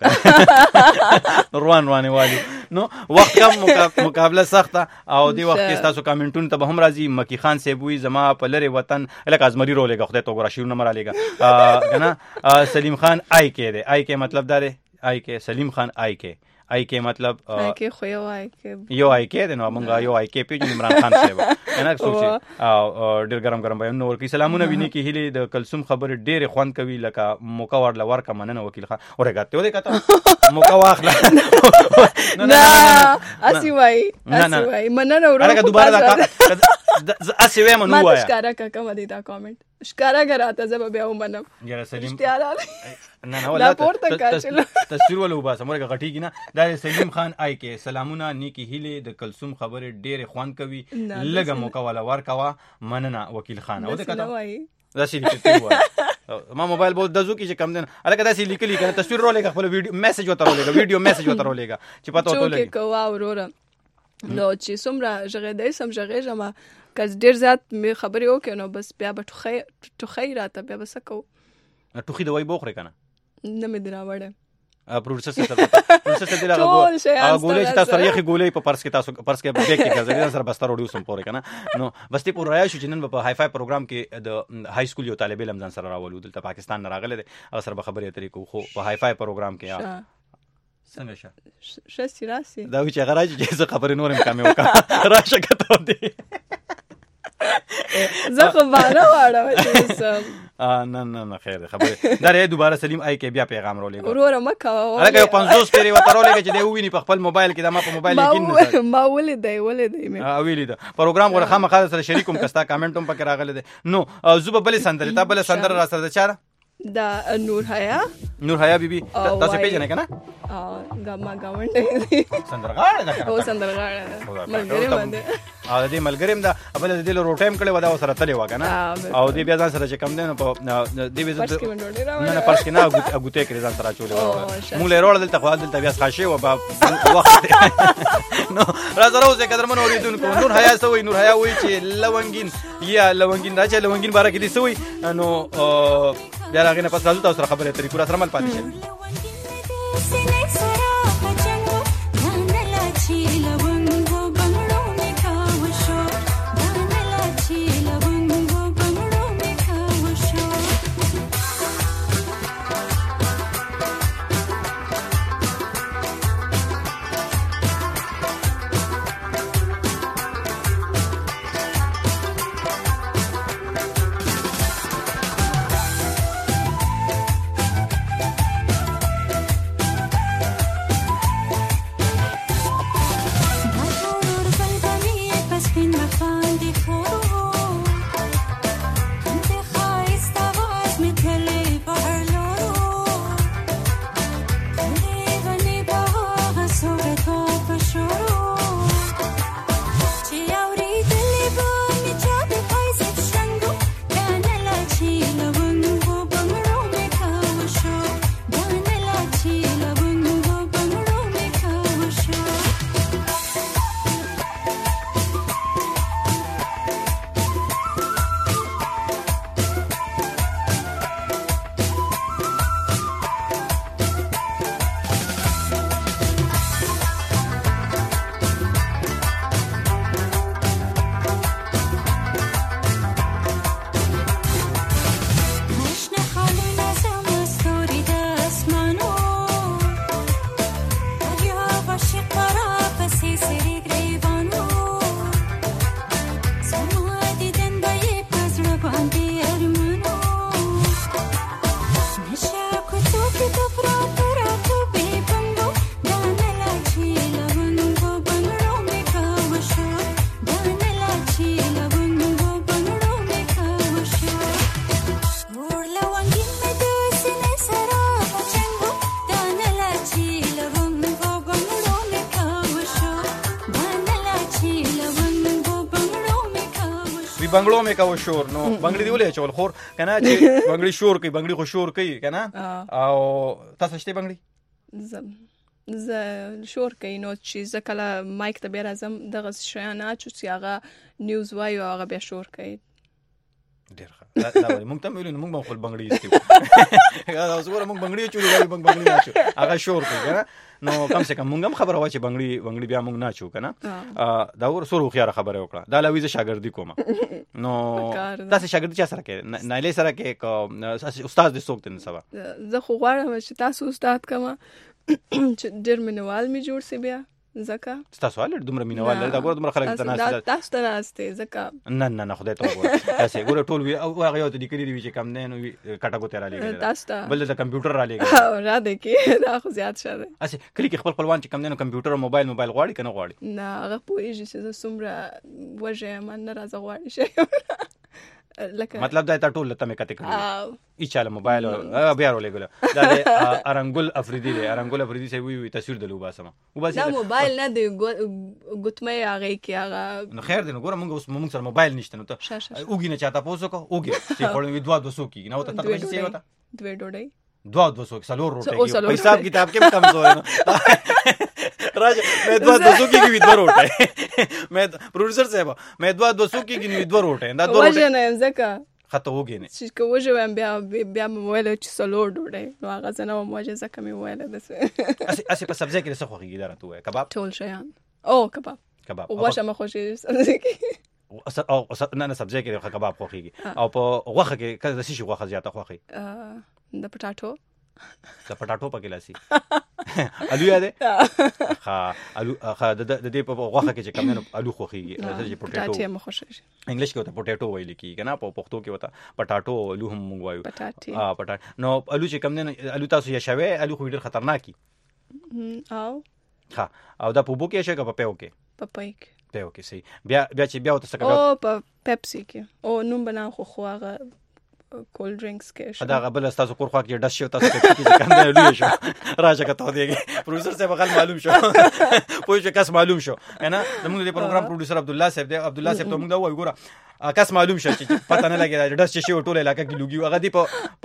کړ روان والی نو وخت کم مقابله سخته او دی وخت کې تاسو کامنټون ته به هم راځي مکی خان سی بوي زما په لری وطن الک ازمری رولېګه خدای ته ګورا شیر نمبر عليګه کنه سلیم خان آی کې دی آی کې مطلب دا دی آی کې سلیم خان آی کې آی کې مطلب آی کې خو یو آی کې د نو مونږه یو آی کې پیج عمران خان صاحب انا سوچي او ډیر ګرم بیان نور کې سلامونه ویني کې هلي د کلثوم خبر ډیر خوان کوي لکه موقع ور لور کا مننه وکیل خان اورګاته ولې کته موقع واخله نه اسی وای مننه ورو هغه دوباره دا اسی وای منو وای ښکارا کا کوم دی دا کامنټ ښکارا غراته زب بیا ومنم یاره سلیم نه ولا پورته کاچلو تصویر ولو باسه مرګه غټی کی نه دا سلیم خان آی کې سلامونه نیکی هله د کلثوم خبر ډیر خوان کوي لګه موقع ولا ور کوا مننه وکیل خان او د کته دا سی لیکل وای ما موبایل بہت دزو کی چې کم دین الګ دا سی لیکلی کنه تصویر رولېګه خپل ویډیو میسج وته رولېګه ویډیو میسج وته رولېګه چې پته وته لګي کوه اورور نو چې څومره ژغې سم ژغې جما کز ډیر زیات می خبرې وکړو نو بس بیا به ټوخی راته بیا بس کو ټوخی د وای بوخره کنه نه مې دراوړه پروسس ته دلغه ګولې چې تاسو سره یې ګولې په پرس کې بیک کې ګرځي سره بستر وډیو سم پورې کنه نو بس تی پور راځي چې نن په های فای پروګرام کې د های سکول یو طالب علم ځان سره راولو دلته پاکستان نه راغله هغه سره خبرې اترې کو خو په های فای پروګرام کې څنګه شاسي راسي دا چې هغه راځي چې خبرې نورم کمې وکړه راشه کته دی زه خو باندې واړم نه خیر خبره دا ری دوباره سلیم آی کې بیا پیغام رولېګو ورور مکه هغه 500 پیری وته رولېګه چې دی ویني په خپل موبایل کې دا ما په موبایل کې نه ما ولې دی ویلې دا پروګرام غره خامخا سره شریکوم کستا کمنټ هم پکې راغله دي نو زوب بل سندره تا بل سندره را سره چاره دا نور حیا بیبي تاسو پیژنې کنه ګما گاونډې سندرغاړه دا او سندرغاړه ملګری باندې او دې ملګریم دا بل دې له روټایم کړي ودا سره تلې وکنه او دې بیا ځان سره چې کم دین په دې وزت نه پرس کې نه اګوته کړی ځان سره چولې مو له روړ دلته خو دلته بیا خاشه و وخت نو راځه روزه قدرمن اوریدونکو نور حیا سوې نور حیا وای چې لونګین راځي لونګین بارا کې دي سوې نو بیا راغی نه پس راځو تاسو سره خبرې اترې پورا سره مل پاتې شي بنگړو مې کاوه شور نو بنگړي دی ولې چول خور کنه چې بنگړي شور کوي بنگړي خو شور کوي کنه او تاسو شته بنگړي ز شور کوي نو چې زکله مایک ته بیا راځم دغه شیانه چې هغه نیوز وایو هغه بیا شور کوي ډیر ښه دا ولې مونږ ته ویلو مونږ خپل بنگړي استیو دا اوس ګوره مونږ بنگړي چولې دا بنگړي نه چو هغه شور کوي کنه نو کم سے کم مونږ هم خبره وا چې بنگړي بیا مونږ نه چو کنه دا ور سورو خيار خبره وکړه دا لوي ز شاګردي کومه نو تاسو شاګردي چا سره کې نه لې سره کې استاد دې څوک دې سبا زه خو غواړم چې تاسو استاد کما چې ډېر منوال می جوړ سی بیا زکه تاسو ولر دومره مینوال دا ګور دومره خلک ته نه تاسو ته ناشته زکه نه خدای ته وګوره تاسو ګوره ټول وی او هغه یو ته لیکلي دی چې کم نه نو کټاګو تیرا لګي تاسو بل د کمپیوټر را لګي را دې کې دا خو زیات شته اسی کلی کې خپلوان چې کم نه کمپیوټر او موبایل غواړي کنه غواړي نه هغه پوهیږي چې سمره وجه من نه راځي غواړي شي مطلب دا ته ټول ته مې کته کړی ایچاله موبایل بیا ورولېګل دا ارنګل افریدي دی ارنګل افریدي سي وی تصویر د لوبا سم دا موبایل نه دی ګوتمه هغه کې هغه نو خیر دی نو ګوره موږ سره موبایل نشته نو ته اوګی نه چاته پوسو کو اوګی چې خورن وی 200 کې نو ته تاسو څه وتا دوه ډوډۍ 200 سالور روټه کې حساب کتاب کې کمزور نو راځه مې 200 کې وی 2 روټه مې پروډوسر صاحب مې 200 کې وی 2 روټه دا 2 روټه وجه نه زکه خطه وګی نه چې کوجه ویم بیا موبایل چې سالور ډوډۍ نو هغه زنه موجه زکه مې وایله دسه اسی په سبزی کې څه خوږی دره تو کباب ټول شیان او کباب واشه مې خوشي سبزی کې او نه سبزی کې کباب خوږی او په غوخه کې کله شي غوخه زیاته خوږی د پټاټو پکې لاسي الو یاده الو د دې په غوخه کې چې کوم نه الو خوخيږي چې پټاټو مې خوښي انګلیش کې وته پټاټو ویل کی کنه په پښتو کې وته پټاټو الو هم موږ وایو پټاټ نو الو چې کوم نه الو تاسو یې شوي الو خو ډیر خطرناکي او دا په بو کې شي په پیو کې پیو کې سي بیا چې بیا وته څه او په پیپسي کې او نوم بنا خو هغه کول ډرینکس کې دا غبل تاسو کور خو کې ډش شو تاسو کې چې کنده لوي شو راځه کته دیږي پروډوسر صاحب غل معلوم شو پوه شو کس معلوم شو کنه زموږ د پروګرام پروډوسر عبد الله صاحب ته موږ دا وای ګوره کس معلوم شو چې پته نه لګی ډش شي ټول علاقې کې لوګي هغه دی په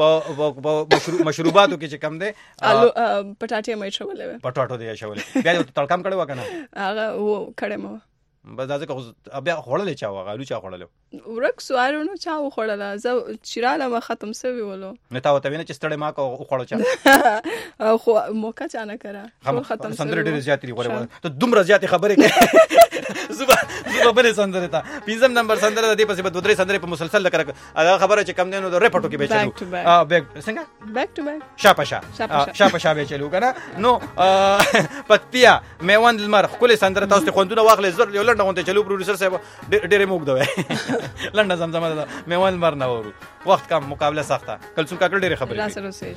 مشروباتو کې چې کم دی پټاټې مې شولې پټاټو دی شولې بیا تړکام کړو کنه هغه و کړم بس دا ځکه بیا خوړلې چا وغه الو چا خوړلو ورک سوالونو چا وخوړله زه چیراله ما ختم سوي ولو نه تا وته وینې چې ستړې ما کو خوړو چا خو موقع چا نه کرا ختم سندره ډېر زیات لري غوړې ته دومره زیات خبرې کوي زبا بلې سندره تا پنځم نمبر سندره د دې پسې په 2-3 سندره په مسلسل لکه هغه خبره چې کم نه نو ریپورټو کې به چلو بیک څنګه بیک ټو بیک شاپا به چلو کنه نو پتپیا میوند المر خپل سندره تاسو خوندونه واخلې زر یو لنډه غونډه چلو پروډوسر صاحب ډېر موږ دوی لنډه زمزمه ده میوند المر نه ورو وخت کم مقابله سخته کل څو کاکل ډېر خبرې راسره سېج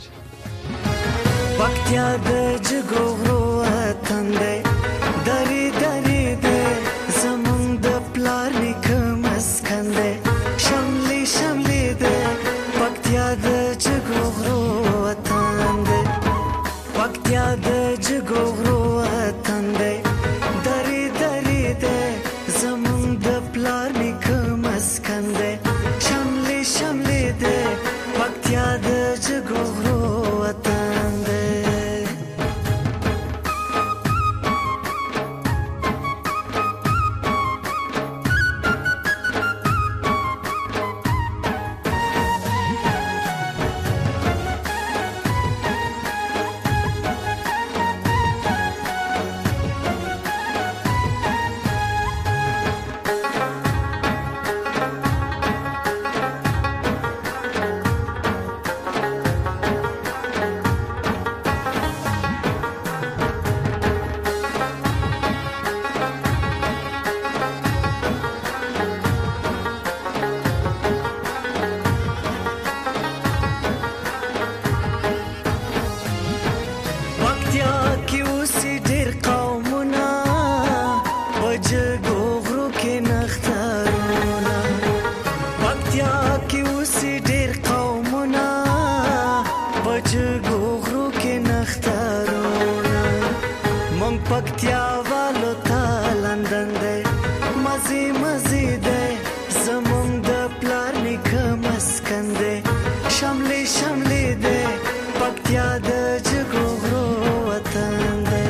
وخت یاد جګو وطن دې دری دری دې زمون د پلار نکم اسکن دې شملې دې وخت یاد جګو وطن دې وخت یاد جګو وطن دې دری دری دې زمون د پلار نکم اسکن دې شملې دې وخت یاد جګو وطن دې وطن دی شملې شملې دی پکتیا د جګو غرو وطن دی.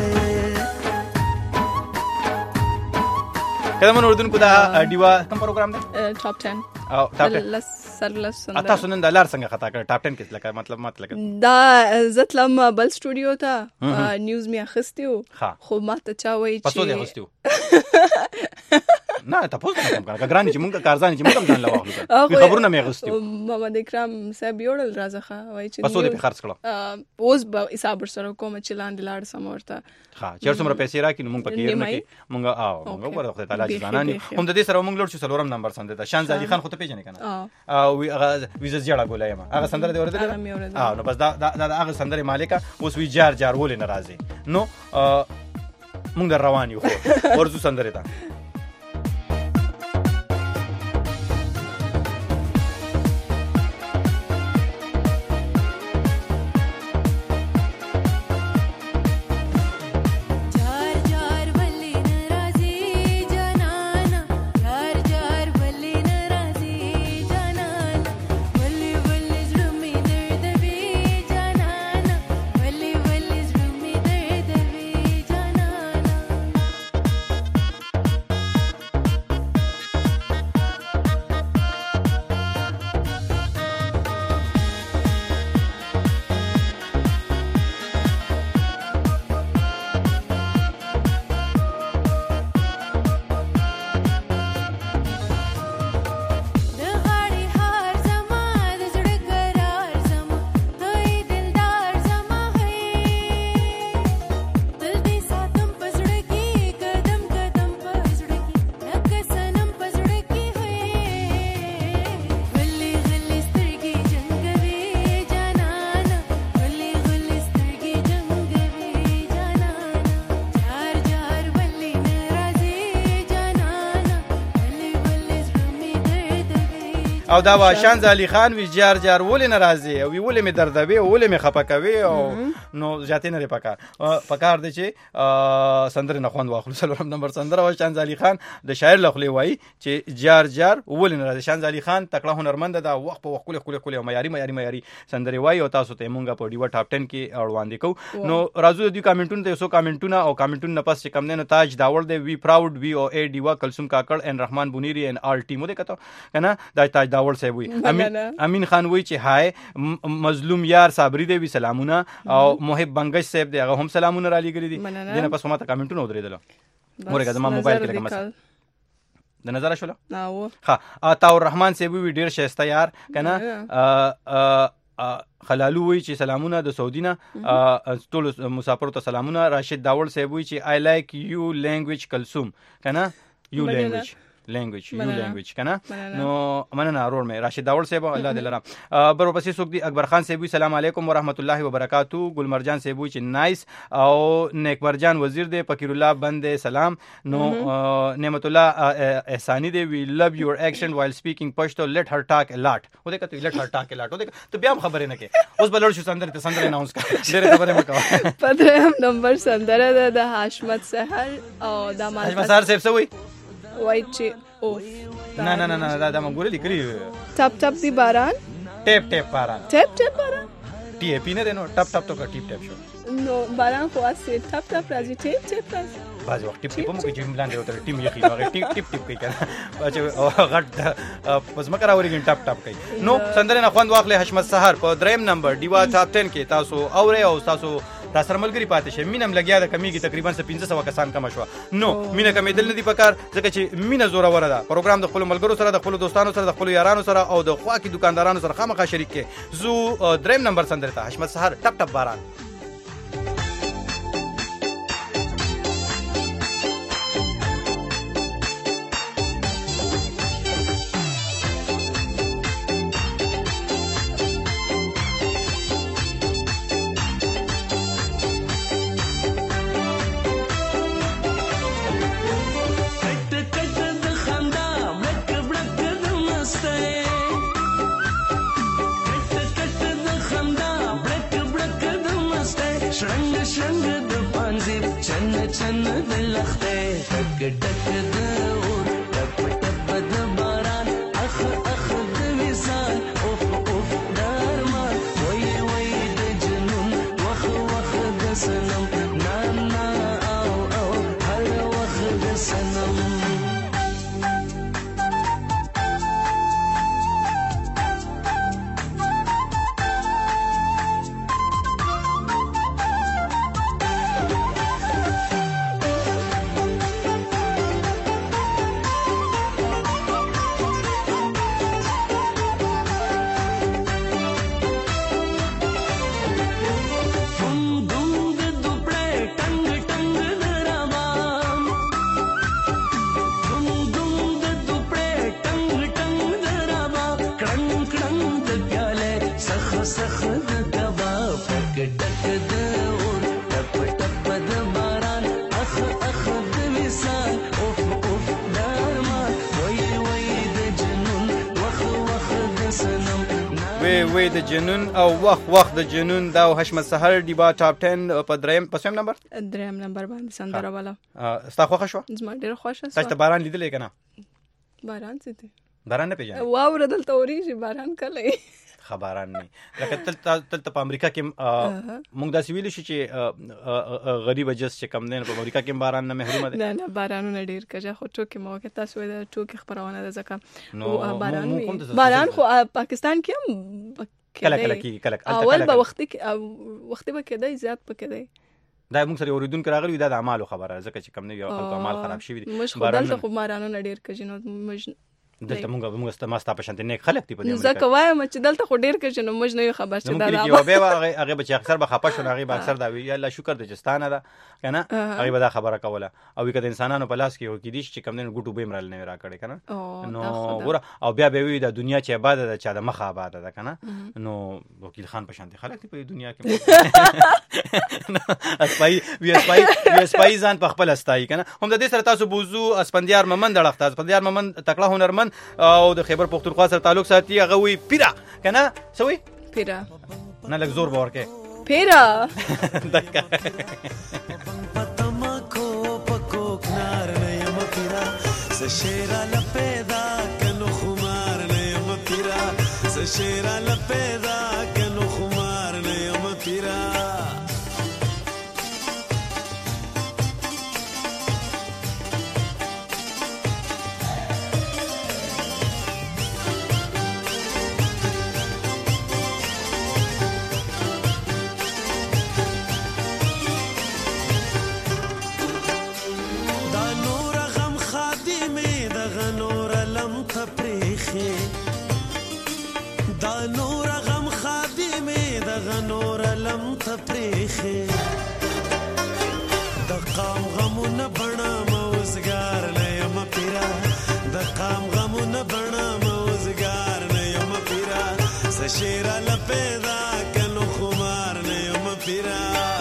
کله من اردن کو دا ډیوا کوم پروګرام دی ټاپ 10 او ټاپ 10 سرلس اته سنن د لار څنګه خطا کړ ټاپ 10 کې لکه مطلب دا زتلم بل سټوډیو ته نیوز می اخستیو خو ما ته چا وای چې پسو دې اخستیو نه تاسو کوم کار ګرانی چې مونږ کارځان چې مونږ ځان لواخلو خبرونه مې اخستیو محمد اکرام صاحب یوړل راځه وای چې پسو دې په خرڅ کړو اوس به حساب سره کوم چې لاندې لاړ سمورته ها چیر څومره پیسې راکې مونږ پکې نه کې مونږ مونږ ورته خدای تعالی ځانانی هم د دې سره مونږ لور شو سلورم نمبر سند ده شان علي خان خو ته پیژنې کنه او هغه ویزه جړه ګولایم هغه سندره دی ورته نو بس دا هغه سندره مالکه اوس وی جار ولې ناراضي نو مونږ روان یو ورزو سندره ده او دا واشان علي خان وی جار ولې ناراضي او وی ولې مې دردوي او ولې مې خپکوي او نو ذاتي نه پکار دي چې سندره نه خوند واخلو سلام نمبر سندره واشان علي خان د شاعر لخلې وای چې جار ولې ناراضي شان علي خان تکړه هنرمند دا وخت په وخت کوله معیاري سندره وای او تاسو ته مونږه په ډیو ټاپ 10 کې اړوندې کو نو راځو د کمنټونو ته سو کمنټونه او کمنټونو نه پس کم نه تاج داول دی وی پراود وی او ای ډیوا کلثوم کاکړ ان رحمان بونیری ان آل ټیم دې کته کنه دا تاج داول صاحب وی امین خان وی چې هاي مظلوم یار صابری دی وی سلامونه او محب بنگش صاحب دی هغه هم سلامونه را لګری دي دنه پس ما ته کمنټونه ودرېدل مورګه زما موبایل کې لکه مثلا د نظر شول ها عطا الرحمن صاحب وی ډیر شایسته یار کنه خلالو وی چې سلامونه د سعودینا ټول مسافر ته سلامونه راشد داول صاحب وی چې آی لایک یو لینګویج کلثوم کنه یو لینګویج کنه نو مننه ارور مې راشد داول صاحب الله دې لرا بر پسې سوق دي اکبر خان صاحب سلام علیکم ورحمت الله وبرکاتو ګل مرجان صاحب چې نایس او نیکبر جان وزیر دې فقیر الله بند سلام نو نعمت الله احسانی دې وی لو یور ایکشن وایل سپیکینګ پښتو لیټ هر ټاک ا لاټ و دې کته لیټ هر ټاک ا لاټ و دې ته بیا خبرې نه کې اوس بلور شو سندره اناونس کړه ډېر خبرې مکو پدریم نمبر سندره د حشمت سحر او د حشمت سحر صاحب سوي وای چې او نه دا مونږ لیکلی ټپ دی باران ټپ باران ټی پی نه دینو ټپ تو کا ټپ شو نو باران خو اسه ټپ راځي ټپ راځي باز وخت ټپ په موږ جیم لاندې وتر ټیم یې خېږي ټپ کوي کنه چې غټ پس مکر اورګین ټپ کوي نو سندره نه خوند واخلې حشمت سحر په دریم نمبر دیوا ټاپ 10 کې تاسو اوري او تاسو سره ملګری پاتې شي مینم لګیا د کمیږي تقریبا 1500 کسان کم شو نو مینه کمیدل نه دی پکار ځکه چې مینه زوره وره ده پروګرام د خپل ملګرو سره د خپل دوستانو سره د خپل یارانو سره او د خوا کې دکاندارانو سره خامخا شریک کې زو دریم نمبر سندره ته حشمت سحر ټپ باران چن د لخته ټک ټک د اور ټپ ټپ د باران اخ د وصال اوف وی د جنون او وخت د جنون دا حشمت سحر دیبا ټاپ 10 په پسوم نمبر باندې سندره والا ستا خوښه شو زما ډیره خوښه شو تاسو باران لیدلې کنه باران څه دی باران نه پیژنې واوره دلته اورېږي باران کله خبران نه لکه تل په امریکا کې موږ داسې ویل شو چې غریب جس چې کم نه په امریکا کې باران نه محروم دي نه بارانونه ډیر کجا خو ټوکی موقع تاسو د ټوکی خبرونه ده ځکه باران خو پاکستان کې هم کله اول به وختي به کېدای زیات پکې دی دا موږ سره اوریدونکو راغلي دا د اعمالو خبره ځکه چې کم نه یو خلک اعمال خراب شي دي باران خو بارانونه ډیر کجنو دلته موږ ستا په شانته نیک خلک دی په دې امریکا ځکه وایم چې دلته خو ډیر کجنو موږ نه خبر چې دا یو به هغه به چې اکثر به خپه شو هغه به اکثر دا وی الله شکر د جستانه ده کنه هغه به دا خبره کوله او کله انسانانو په لاس کې هو کې دي چې کم نه ګټو به مرل نه را کړي کنه نو ګوره او بیا به وی د دنیا چې آباد ده چې د مخه آباد ده کنه نو وکیل خان په شانته خلک دی په دنیا کې اسپای ځان په خپل استای کنه هم د دې سره تاسو بوزو اسپندیار ممن دړخته اسپندیار ممن تکړه هنرمند او د خیبر پختونخوا سره تعلق ساتي هغه وی پیرا کنه سوي پیرا نه لګ زور باور کې پیرا دکا پتما کو پکو کنار نه یم پیرا سشیرا لپیدا کنو خمار نه یم پیرا سشیرا لپیدا کنو خمار نه یم پیرا دا نور غم خادمه دا نور لم تپریخه د قام غمونه بنا موزګار نه یم پیرا د قام غمونه بنا موزګار نه یم پیرا سشیرا لپیدا کنو خمار نه یم پیرا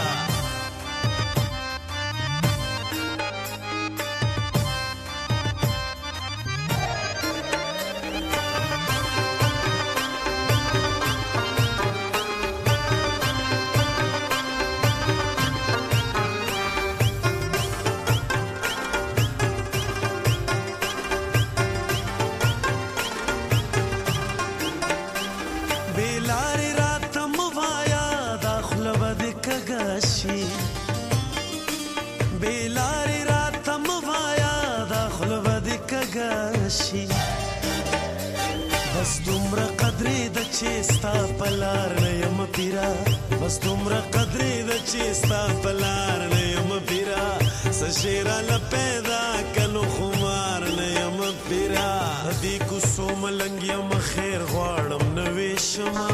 بس دومره قدرې د چې ستا پلار نه یم پیرا بس دومره قدرې د چې ستا پلار نه یم پیرا سشیرا لپیدا کنو خمار نه یم پیرا دې کو سوم لنګ یم خیر غواړم نوې شما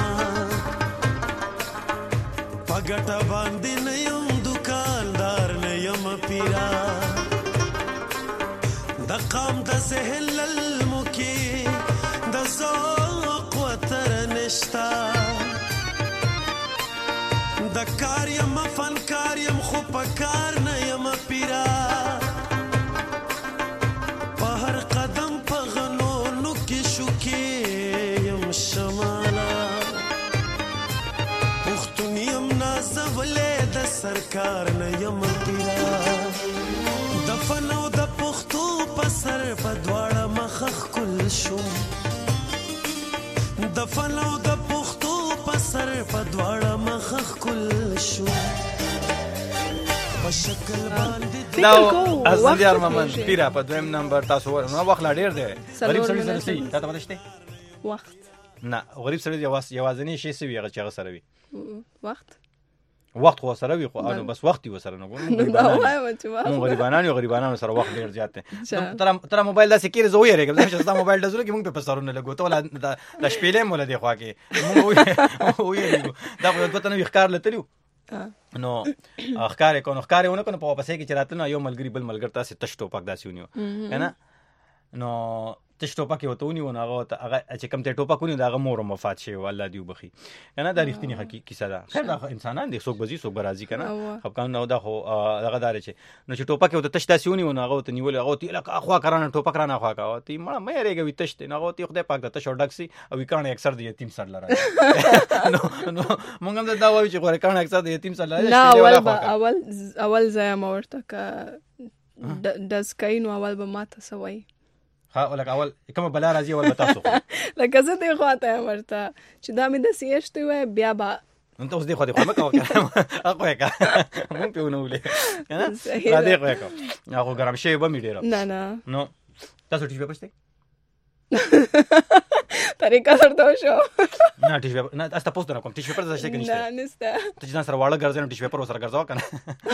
پګټه باندې نه یم دکاندار نه یم پیرا د قام د سهل المکی د ذوق وتر نشتا د کار یم فنکار یم خو پکار نه یم پیرا په هر قدم په غنو نو کې شو کې یم شمالا پښتون یم نازولې د سرکار نه یم پیرا د فنو د پښتو په سر په دواړه مخخ کل شو د فنو د پښتو په سر په دواړه مخخ کل شو په شکل باندې دا اسپندیار ممن پیرا په دویم نمبر تاسو نو وخت لا ډیر دی غریب سړی سره سي تا ته پدشته وخت نه غریب سړی یوازنی شي سوي هغه چې سره وي وخت خو سره وي خو انو بس وخت یو سره نه ګورم غریبانان سره وخت ډیر زیات دی تر موبایل دا سکیر زوی رګم چې دا موبایل د زړه کې موږ په سرونه لګو ته د شپېلې مولا دی خو کې موږ دا په دوه تنه ښکار لتلو نو ښکارې کو نه په پسې کې چرته نو یو ملګری بل ملګر تاسو تشتو پک داسې ونیو کنه نو تش ټوپک یو تونی و هغه چې کوم ته ټوپک ونی دا هغه مور مفات شي الله دی وبخي کنه دا رښتینی حقیقت کیسه ده خیر دا انسانان دي څوک بزي څوک برازي کنه خو کان نو دا خو دغه دار چې نو چې ټوپک یو تش تاسو ونی و هغه ته نیول هغه ته لکه اخوا کرانه ټوپک رانه اخوا کا تی مې رېګوي تش ته هغه ته خدای پاک د تش ډکسي او کانه اکثر د یتیم سر لره نو مونږ هم دا وایو چې غوړ کانه اکثر د یتیم سر لره اول ځای مورته کا داس کین اول به ماته سوي ها ولک اول کوم بلا راځي اول تاسو لکه زه دې خواته ورته چې دا مې د سیشته وای بیا با انت اوس دې خو دې خو مکه وکړه اخو کا مونږ په ونولې کنه را دې خو کا هغه ګرام شی به مې ډیر نه نو تاسو ټیشو پښته طریقه درته شو نه ټیشو نه تاسو پوسټ نه کوم ټیشو پر ځای کې نشته نه نشته ته ځان سره واړه ګرځنه ټیشو پر سره ګرځاو کنه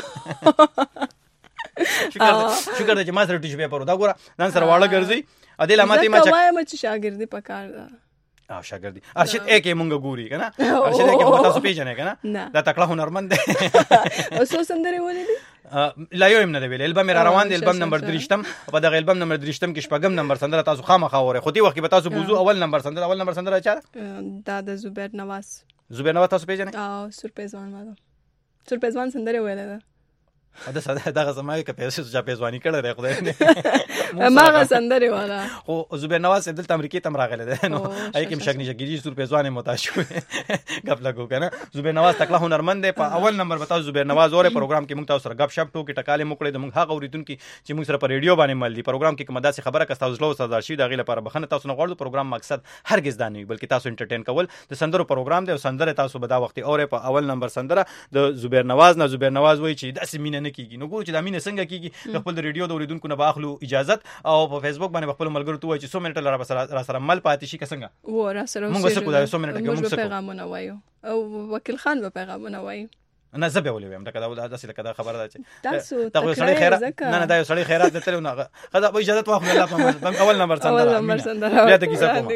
شکر دې چې ما سره ټیشو پیپر دا ګوره نن سره واړه ګرځي ا دې لامتي ما چې شاګردي پکار ده او شاګردي ارشد اکه مونږ ګوري کنه ارشد اکه مونږ تاسو پیژنې کنه دا تکړه هنرمند دی اوسو سندري ولې دي لا یو نه دی ویل البم را روان دی البم نمبر 3 په دغه البم نمبر 3 کې شپږم نمبر سندره تاسو خامخا وره خو دې وخت به تاسو بوزو اول نمبر سندره چا دا د زبیر نواز تاسو پیژنې او سرپیزوان سندره ویل ده دا دغه زمای کې پیسې چې پیسوانی کړه راغله خدای نه ماغه سندره والا خو زبیر نواز دلته امریکای تم راغله ده نو اې کوم شګنی شګی سور پیسوانه متاشو غف لګو کنه زبیر نواز تکړه هنرمند دی په اول نمبر بتاو زبیر نواز اوره پروګرام کې موږ تاسو سره غب شپ ټوکی ټکاله موکړې د موږ هغه اوریدونکو چې موږ سره په ریډیو باندې مل دي پروګرام کې کومه داسې خبره کستا زلو سردار شي دغه لپاره بخنه تاسو نه غواړو پروګرام مقصد هرگز دا نه وي بلکې تاسو انټرټین کول د سندرو پروګرام دی او سندره تاسو به دا وخت اوره په اول نمبر سندره د زبیر نواز وایي چې داسې مینه نه کیږي نو ګور چې دا مینه څنګه کیږي خپل ریډیو د اوریدونکو نه باخلو اجازه او په فیسبوک باندې خپل ملګرو ته وایي چې 100 منټه را سره مل پاتې شي څنګه و را سره موږ څه کوو 100 منټه کې موږ څه پیغامونه وایو او وکیل خان به پیغامونه وایي نه زه به ولې ویم دا داسې دا خبره ده چې تاسو سړی خیرات نه دا یو سړی خیرات ته تلو نه خدا به اجازه واخلو الله په اول نمبر سندره بیا ته کیسه کوم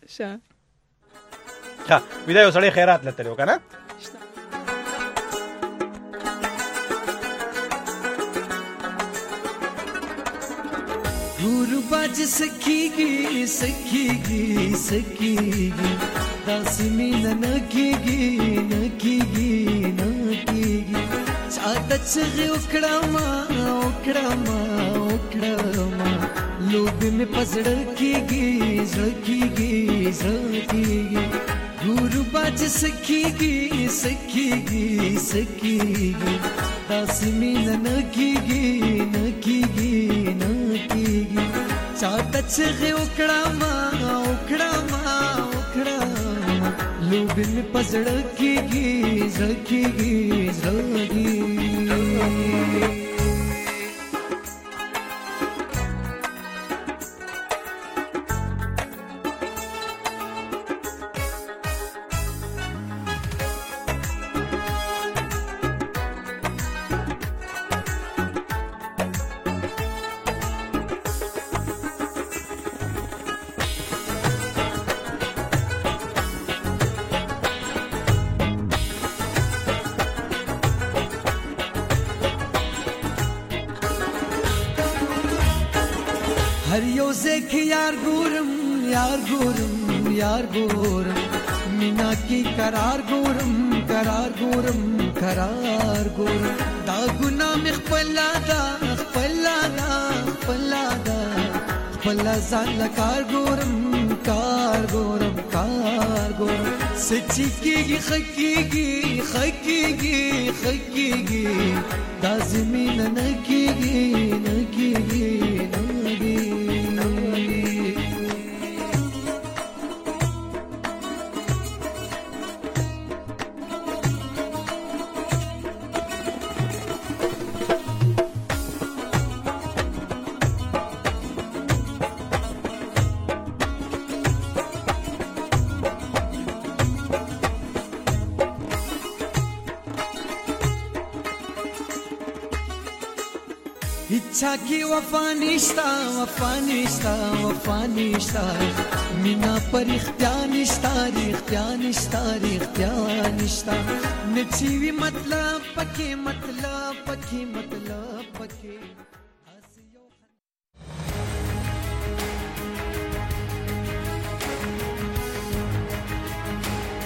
ها ودا یو سړی خیرات لته لو کنه ګور باج سکیږي داسمین نکیږي چاته چغه وکړه ما لوب می پزړ کیږي ګور باج سکیږي داسمین نکیږي چاته چغه وکړه ما لوب می پزړ کیږي هر یو ځکه یار ګورم مینا کی قرار ګورم دا ګنا مخپلا دا خپل ځان لکار ګورم سچي کیږي خکیږي دا زمين نه کیږي इच्छा की वफा निश्ता मिना पर इख्तियार निश्ता नचीवी मतलब पके